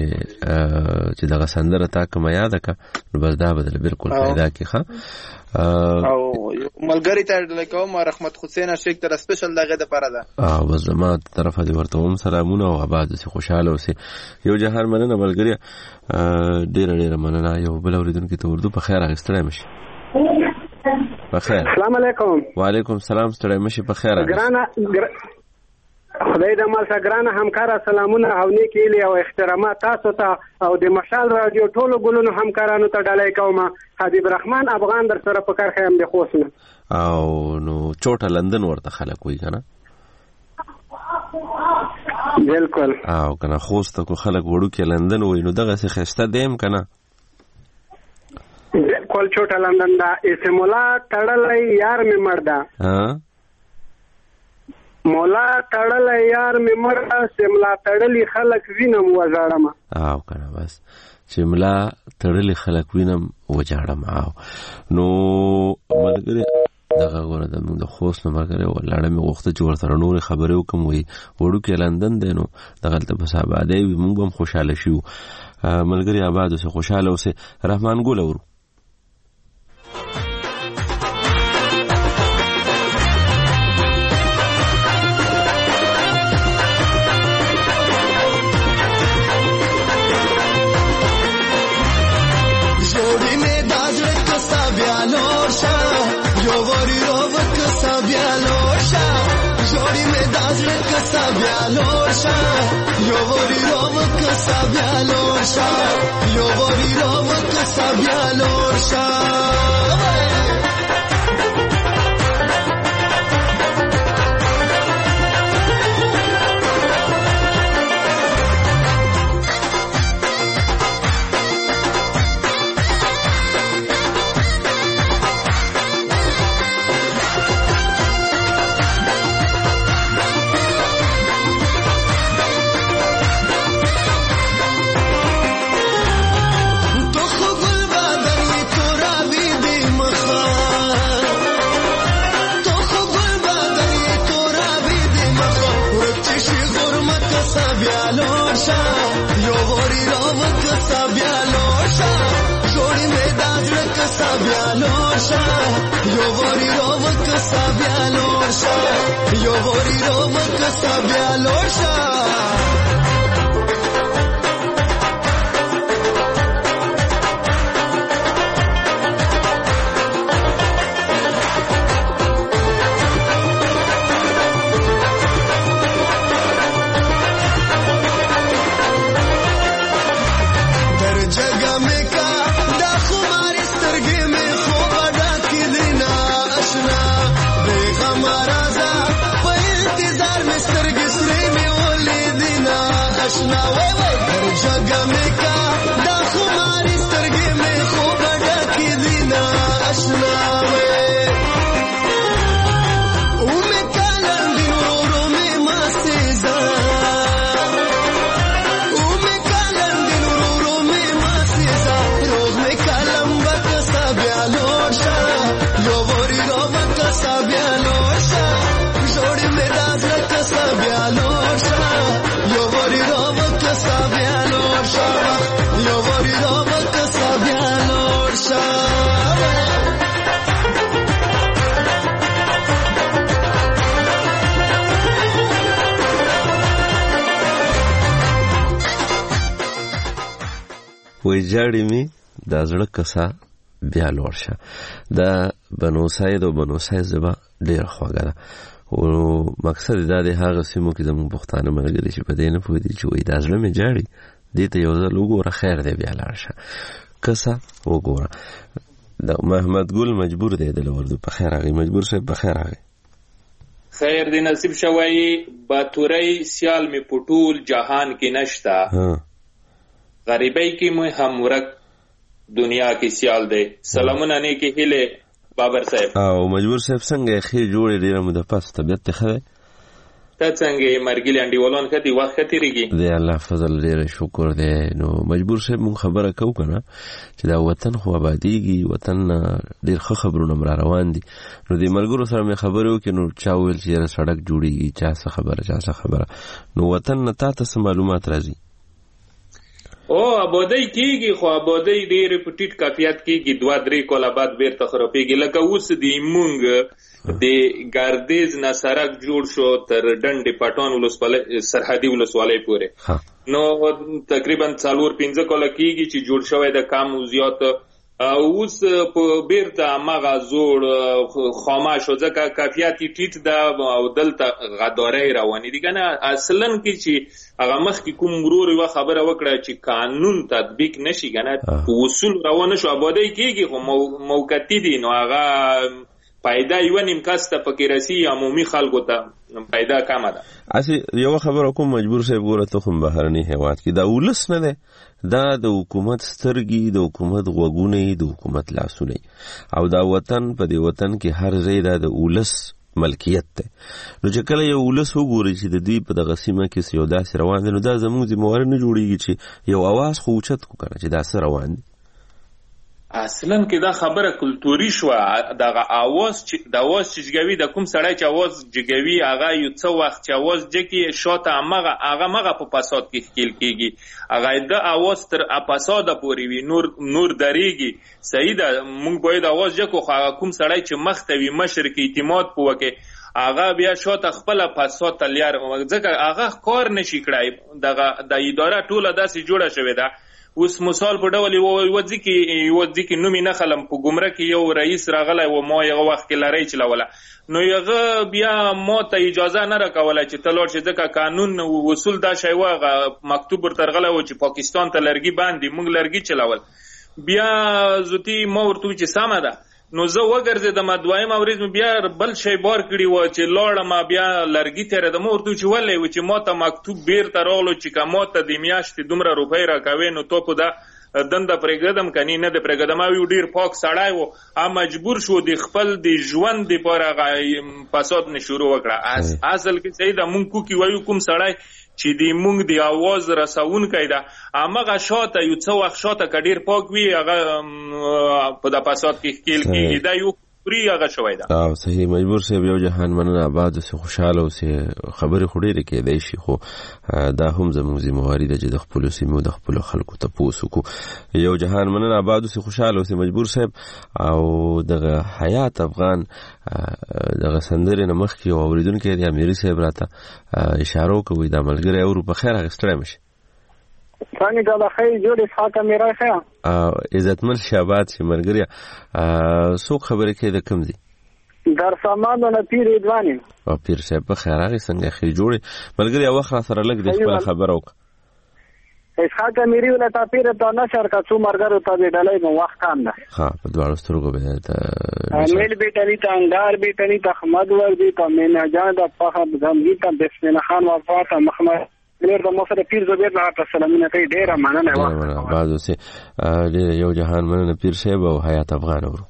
چې دغه سندره تا کومه یاده که نو بس دا به دله بالکل پیدا کړي. ښه او ملګري ته ډله کوم رحمت حسین شیخ ته سپیشل دغه دپاره ده. او بس زما طرفه دې ورته هم سلامونه او آباد اوسې، خوشحاله اوسې. یو جهان مننه ملګري، ډېره ډېره مننه. یو بل اورېدونکي ته اردو په خیر راغی. ستړی مه شي. بخیر. السلام علیکم. وعلیکم سلام. ستړی مه شي، په خیر راغی. ګرانه خدای د مال ګرانه همکاره سلامونه او نیک هیلې او احترامات تاسو ته او د مشال رادیو ټولو ګلونو همکارانو ته ډالۍ کوم. حبیب رحمان افغان در سره په کار خیم د خوست نه. او نو چوټه لندن ورته خلک وایي که نه؟ بالکل. او که نه خوست کو خلک وړوکې لندن وایي، نو دغسې ښایسته دیم که نه؟ بالکل چوټه لندن ده. اسمولا تړلی یار مې مړ ده. مولا تړلی یار مې مړ ده، سملا تړلی خلک وینم وژاړم. او که نه بس چې ملا تړلی خلک وینم وجاړم. او نو ملګري دغه ګوره د موږ د خوست نه ملګري ولاړه مې غوښته چې ورسره نورې خبرې وکړم. وایي وړوکی لندن دی نو دغلته بس آبادی وي، موږ به هم خوشحاله شو. ملګري آباد اوسې، خوشحاله اوسې. رحمان ګل اورو. Yo vori rovak sabyalosha, yo vori rovak sabyalosha. Yo vori rovak sabyalosha, yo vori rovak sabyalosha. Dar jaga mein ka da khumari وای وای هر جگہ میں کا دا خماری سترګې مې خوب ډکې دي نا آشنا وای او مې کالم دی ورو مې ماسته زا او مې کالم دی ورو مې ماسته زا روز مې کالم وکسا بیا لوشا یو وری رو وکسا بیا لوشا جوړې مې داس وکسا بیا لوشا یو وری رو وکسا بیا لوشا یو وری رو وکسا بیا لوشا وی جاړې می دا زړه کسا بیا لوړ شه. دا بنو سعید او بنو سعید زبا ډېر خوږه ده او مقصد دا دی هغه سیمو کې زموږ پښتانه ملګري چې په دې نه پوهېدي چې وایي دا زړه مې جاړي دې ته یو ځل وګوره خیر دی بیا لاړ شه کسا وګوره. د محمد ګل مجبور دی د لوردو په خیر راغی. مجبور صاحب په خیر راغی. خیر دی نصیب شوی باتوري سیال می پټول جهان کې نشتا غریبی کې مو هم ورک دنیا کې سیال دی. سلامونه نه کې هله بابر صاحب او مجبور صاحب څنګه خې جوړې ډیره مو د پاس طبيعت ته خره ته څنګه مرګلی انډي ولون کدي وخت تیریږي دی الله فضل ډیر شکر دی. نو مجبور صاحب مون خبره کو کنه چې دا وطن خو آبادیږي وطن ډیر ښه خبرونه مر روان دي. نو د ملګرو سره مې خبرو کې نو چا ویل چې سړک جوړیږي چا څه خبره چا څه خبره نو وطن نه تاسو معلومات راځي او آبادی کیږي خو آبادی ډېر په ټیټ کیفیت کیږي دوه درې کاله بعد بیرته خرابېږي. لکه اوس دی مونږ د ګاردیز نه سړک جوړ شو تر ډنډې پټان ولسوالۍ سرحدي ولسوالۍ پورې نو تقریبا څلور پنځه کاله کیږي چې جوړ شوی د کم او زیات اوس په بیرته مغه زوړ خاموش ځکه کیفیت ټیټ ده او دلته غداري روانې دي کنه. اصلا کې چې هغه مخ کې کوم ورور یو خبره وکړه چې قانون تطبیق نشي کنه اصول روان شو آبادی کیږي خو موقتی دي نو هغه پیدا یو نیم کاسته فقیرسی عمومي خلکو ته پیدا کم ده. اسی یو خبره کوم مجبور صاحب ګوره ته کوم بهرني هیواد کې دا ولس نه ده دا د حکومت سترګي د حکومت غوګونه د حکومت لاسونه او دا وطن په دې وطن کې هر ځای دا د ولس ملکیت ده. نو چې کله یو ولس وګوري چې د دې په دغه سیمه کې یو داسې روان دي نو دا زموږ ذمہوار نه جوړیږي چې یو اواز خو اوچت کو کنه چې دا سره روان دي. اصلا کې دا خبره کلتوري شو دغه اواز چې د اواز چې جګوي د کوم سړی چې اواز جګوي هغه یو څو وخت چې اواز جګي شاته هغه هغه مغه په فساد کې خېل کېږي هغه د اواز تر فساد پورې وي نور نور درېږي. صحیح ده مونږ باید اواز جګو خو کوم سړی چې مختوي مشر کې اعتماد پوکه هغه بیا شاته خپل فساد تلیار ځکه هغه کار نشي کړای دغه د اداره ټوله داسې جوړه شوې ده. اوس مثال په ډول یو وځي کې یو وځي کې نومي نه خلم په ګمره کې یو رئیس راغلی و ما یو وخت کې لړۍ چلوله نو یغه بیا ما ته اجازه نه راکوله چې تلور شي ځکه قانون وصول دا شی واغه مکتوب ورترغله و چې پاکستان ته لرګي باندې موږ لرګي چلول بیا زوتی ما ورته چې سمه ده نو زه وګرځیدم دویم ورځ مې بیا بل شی بار کړی و چې لاړم بیا لرګي تیرې د مور ته چې ولې و چې ما ته مکتوب بیرته راغلو چې کومه ته د میاشتې دومره روپۍ راکوي نو تو په دا دنده پرېږدم کني نه د پرېږدم او ډیر پاک سړی و ا مجبور شو د خپل د ژوند لپاره فساد نه شروع وکړه. اصل کې صحیح ده مونږ کو کی وایو کوم سړی چې د مونږ د आवाज رسون کیده امغه شاته یو څو وخت شاته کډیر پاک وی هغه په د فساد کې خېل کېږي دا یو پری هغه شوی ده. او صحیح مجبور صاحب یو جهان مننه آباد سه خوشاله او سه خبره خوري کې دی شي خو دا هم زموږ ذمہواری ده چې د خپل سیمو د خپل خلکو ته پوسو کو یو جهان مننه آباد سه خوشاله او سه مجبور صاحب او دغه حیات افغان دغه سندره نه مخ کې اوریدونکو دی امیر صاحب راته اشاره کوي د ملګری او په خیر غستړی مشه ثاني دا خیر جوړ اسحاق میرا خیر عزتمن شابات چې ملګری سو خبره کې د کم دي در سامان نه پیر ادوانی او پیر صاحب په خیر هغه څنګه خیر جوړ ملګری او خلاص سره لګ د خپل خبرو اسحاق میری ولا تا پیر ته نشر کا څو مرګرو ته ډلای نو وخت کام ده ها په دواړو سترګو به ته میل بیٹنی ته انګار بیٹنی ته احمد ور دي ته مینا جان د په غمګی ته بسم الله خان وفات محمد ډېر د مو سره پیر زبیر ته سلامونه کوي. ډېره مننه وه بعد اوسې ډېر یو جهان مننه پیر صاحب او حیات افغان ورو.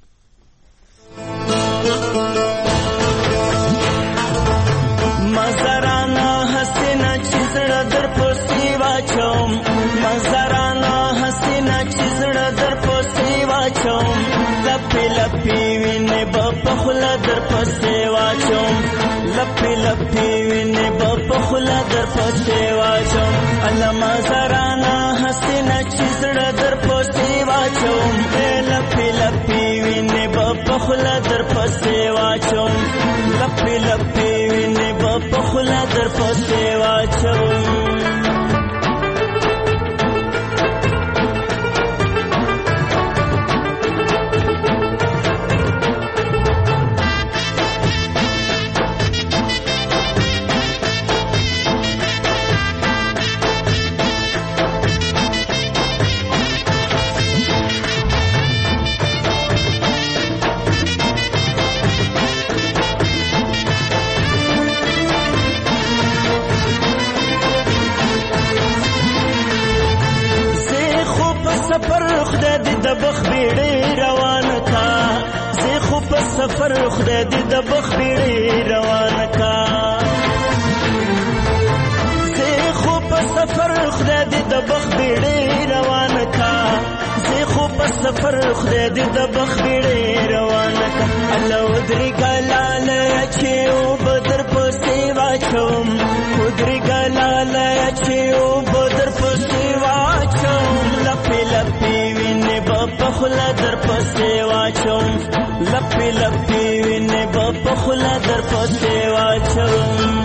مزرانا حسینا چې زړه در پسې واچوم مزرانا حسینا چې زړه در پسې واچوم لپې لپې وینې به په خوله در پسې واچوم لپې لپې وینې به په خوله در پسې واچوم الله مزرانا حسینا چې زړه در پسې واچوم لپې لپې وینې به په خوله در پسې واچوم لپې لپې وینې به په خوله در پسې واچوم. سفر خدای دې د بخ بیړې روانه کا زه خو په سفر خدای دې د بخ بیړې روانه کا زه خو په سفر خدای دې د بخ بیړې روانه کا الله ودري ګلال چې او بدر پسې واچوم ودري ګلال چې او بدر پسې واچوم لپې لپې وینې په خوله در پسې واچوم لپې لپې وینې به په خوله در پسې واچوم.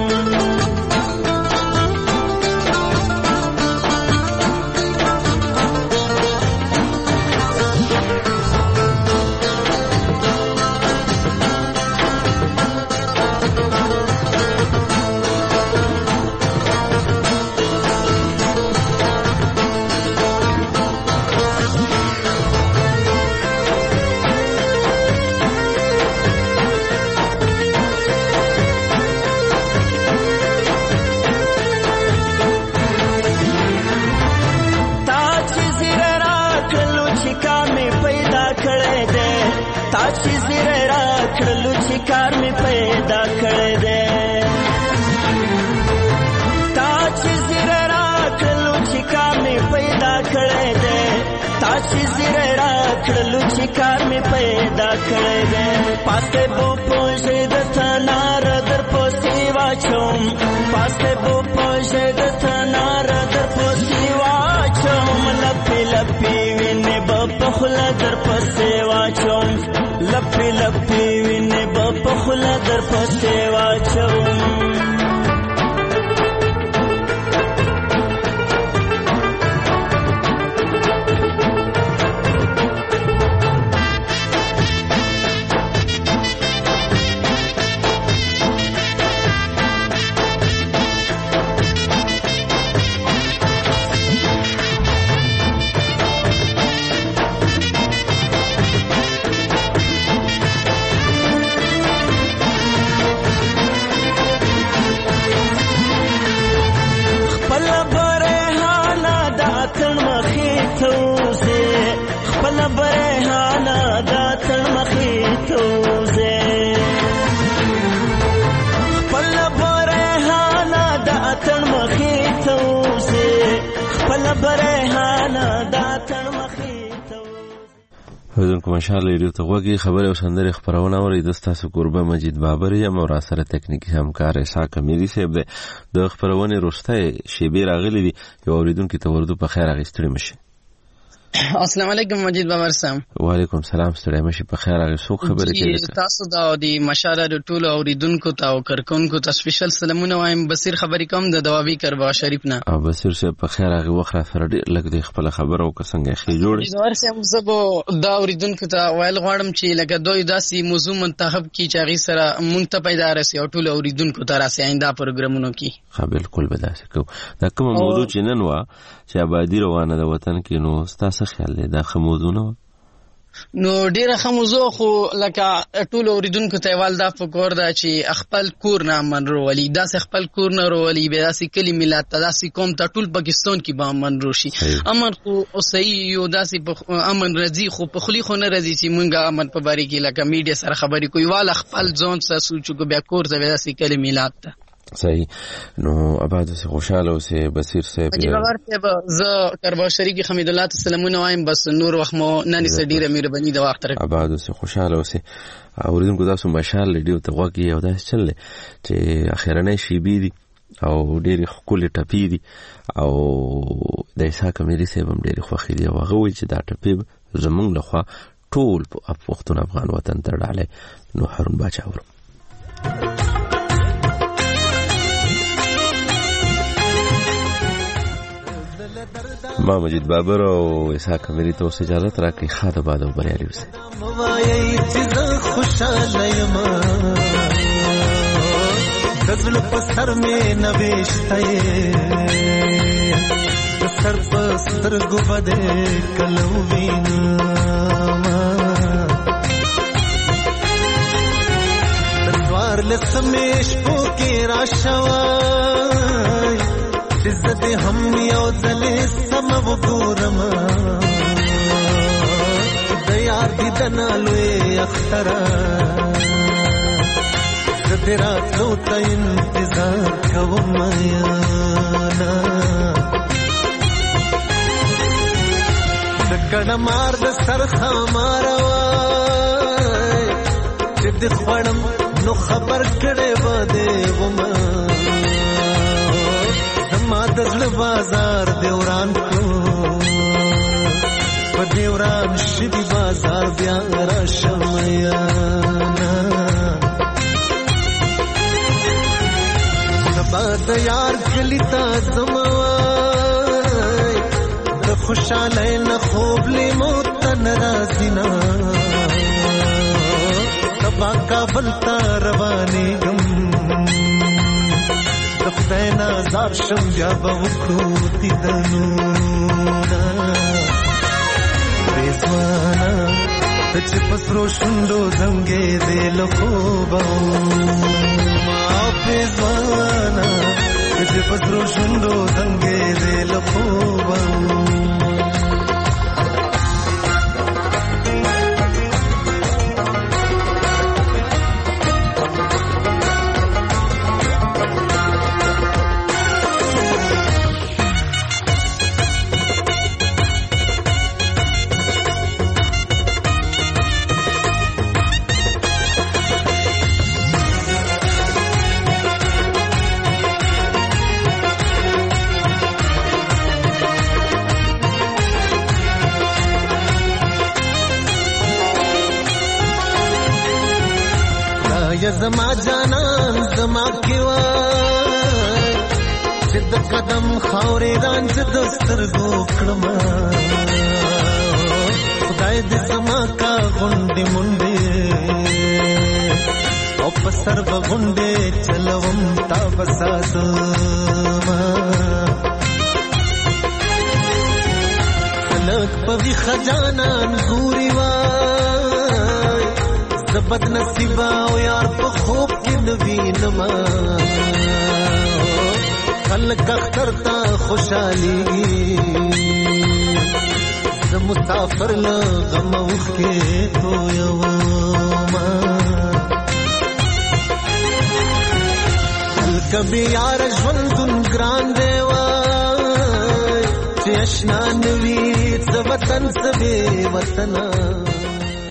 کار می پیدا کړی دی تا چې زیره راکړلو چې کار می پیدا کړی دی تا چې زیره راکړلو چې کار می پیدا کړی دی پاسه بو پوجې د تنار در پسې واچوم پاسه بو پوجې د تنار در پسې واچوم لپې لپې وینې به په خوله در پسې واچوم لپې لپې وینې به په خوله در پسې واچوم. حضورکو مشاله ریډیو ته غوږی خبرې او سندرې خبرونه اورئ. د ستاسو کوربه مجید بابر یم او راسره تکنیکي همکار اسحاق امیری صاحب دی. د خبرونې وروستۍ شیبې راغلي دي. یو اوریدونکي ته وردو په خیر اخیستلی مشي. السلام علیکم مجید بابر صاحب. وعلیکم سلام ستړی مشي په خیر راغلی. څوک خبرې کوي؟ تاسو دا د مشاله د ټولو اوریدونکو ته او کارکونکو ته سپیشل سلامونه وایم. بصیر خبرې کوم د دوابي کربا شریف نه. او بصیر صاحب په خیر راغلی. وخت را سره ډېر لږ دی خپله خبره او که څنګه ښې جوړې. بابر صاحب زه به دا اوریدونکو ته ویل غواړم چې لکه دوی داسې موضوع منتخب کړي چې هغې سره مونږ ته پیدا راسي او ټولو اوریدونکو ته راسي آینده پروګرامونو کې. ښه بالکل به داسې کوو. دا کومه موضوع چې نن وه چې ابادي روانه د وطن کې نو ستا څه خیال دی؟ دا ښه موضوع نه وه؟ نو ډیره ښه موضوع خو لکه ټولو اورېدونکو ته یې دا پکار ده چې خپل کور نه امن راولي، داسې خپل کور نه راولي بیا داسې کلي ملت ته داسې قوم ته ټول پاکستان کې به امن راشي. امن خو صحیح یو داسې امن راځي خو په خولي خو نه راځي چې مونږ امن په باره کې لکه میډیا سره خبرې کوي واله خپل ځان سره سوچ وکړو بیا کور ته بیا داسې کلي ملت ته. صحیح. نو اباد اوسې خوشحاله اوسې بصیر صاحب. حاجي بغار صاحب زه کربا شریک حمید الله ته سلامونه وایم، بس نور وخت مو نن سره ډیره مهرباني د وخت راکړه. اباد اوسې خوشحاله اوسې. اوریدونکو تاسو مشال ډیو ته غوږی او داسې چل چې اخیرنۍ شیبې دي او ډېرې ښکلې ټپې دي او د عیسی کمیري صاحب هم ډېرې خوښې دي او هغه وایي چې دا ټپې زموږ لخوا ټول پښتون افغان وطن ته ډالۍ. نو هارون باچا اورم. ما مجید بابر او عیسی کمیري ته اوس اجازت راکړئ. ښه د باد او بریالي اوسئ. وایي چې زه خوشحاله یم د زړه په سر مې نوشته یې د سر په سترګو به دې کله ووینم د څوارلسمې شپو کې راشوی چې زه دې هم یو ځلې سمه وګورم د یار دیدنه لوی اختره زه دې راتلو ته انتظار کوم یانا د کڼه مار د سر خامار وای چې دې خوړم نو خبر کړې به دې ومه زما د زړه بازار دې وران کړو په دې وران شوي بازار بیا راشم یانا د یار کلی تا زموای د خوشاله نه خوب لیمو تن رازینا سبا کابل تا روانې گم د خدای نازار شم بیا به وکړو دیدنونه ریزوانا ته چې پسرو شونډو زنګې دې له خوبه ریزوانا ته چې پسرو شونډو زنګې دې له خوبه زما جانان زما کیوا چې د قدم خاورې رانځ د سترګو کړم خدای دې زما کا غونډې منډې او په سر به غونډې چلوم تا بساتما خلک په ویښه جانان ګوري وای زه بد نصیبه او یار په خوب کې نه وینم خلک اختر ته خوشحالي زه مسافر له غم اوښکې تویوم هلکه بې یاره ژوندون ګران دی وای چې اشنا نه وي څه وطن څه بې وطنه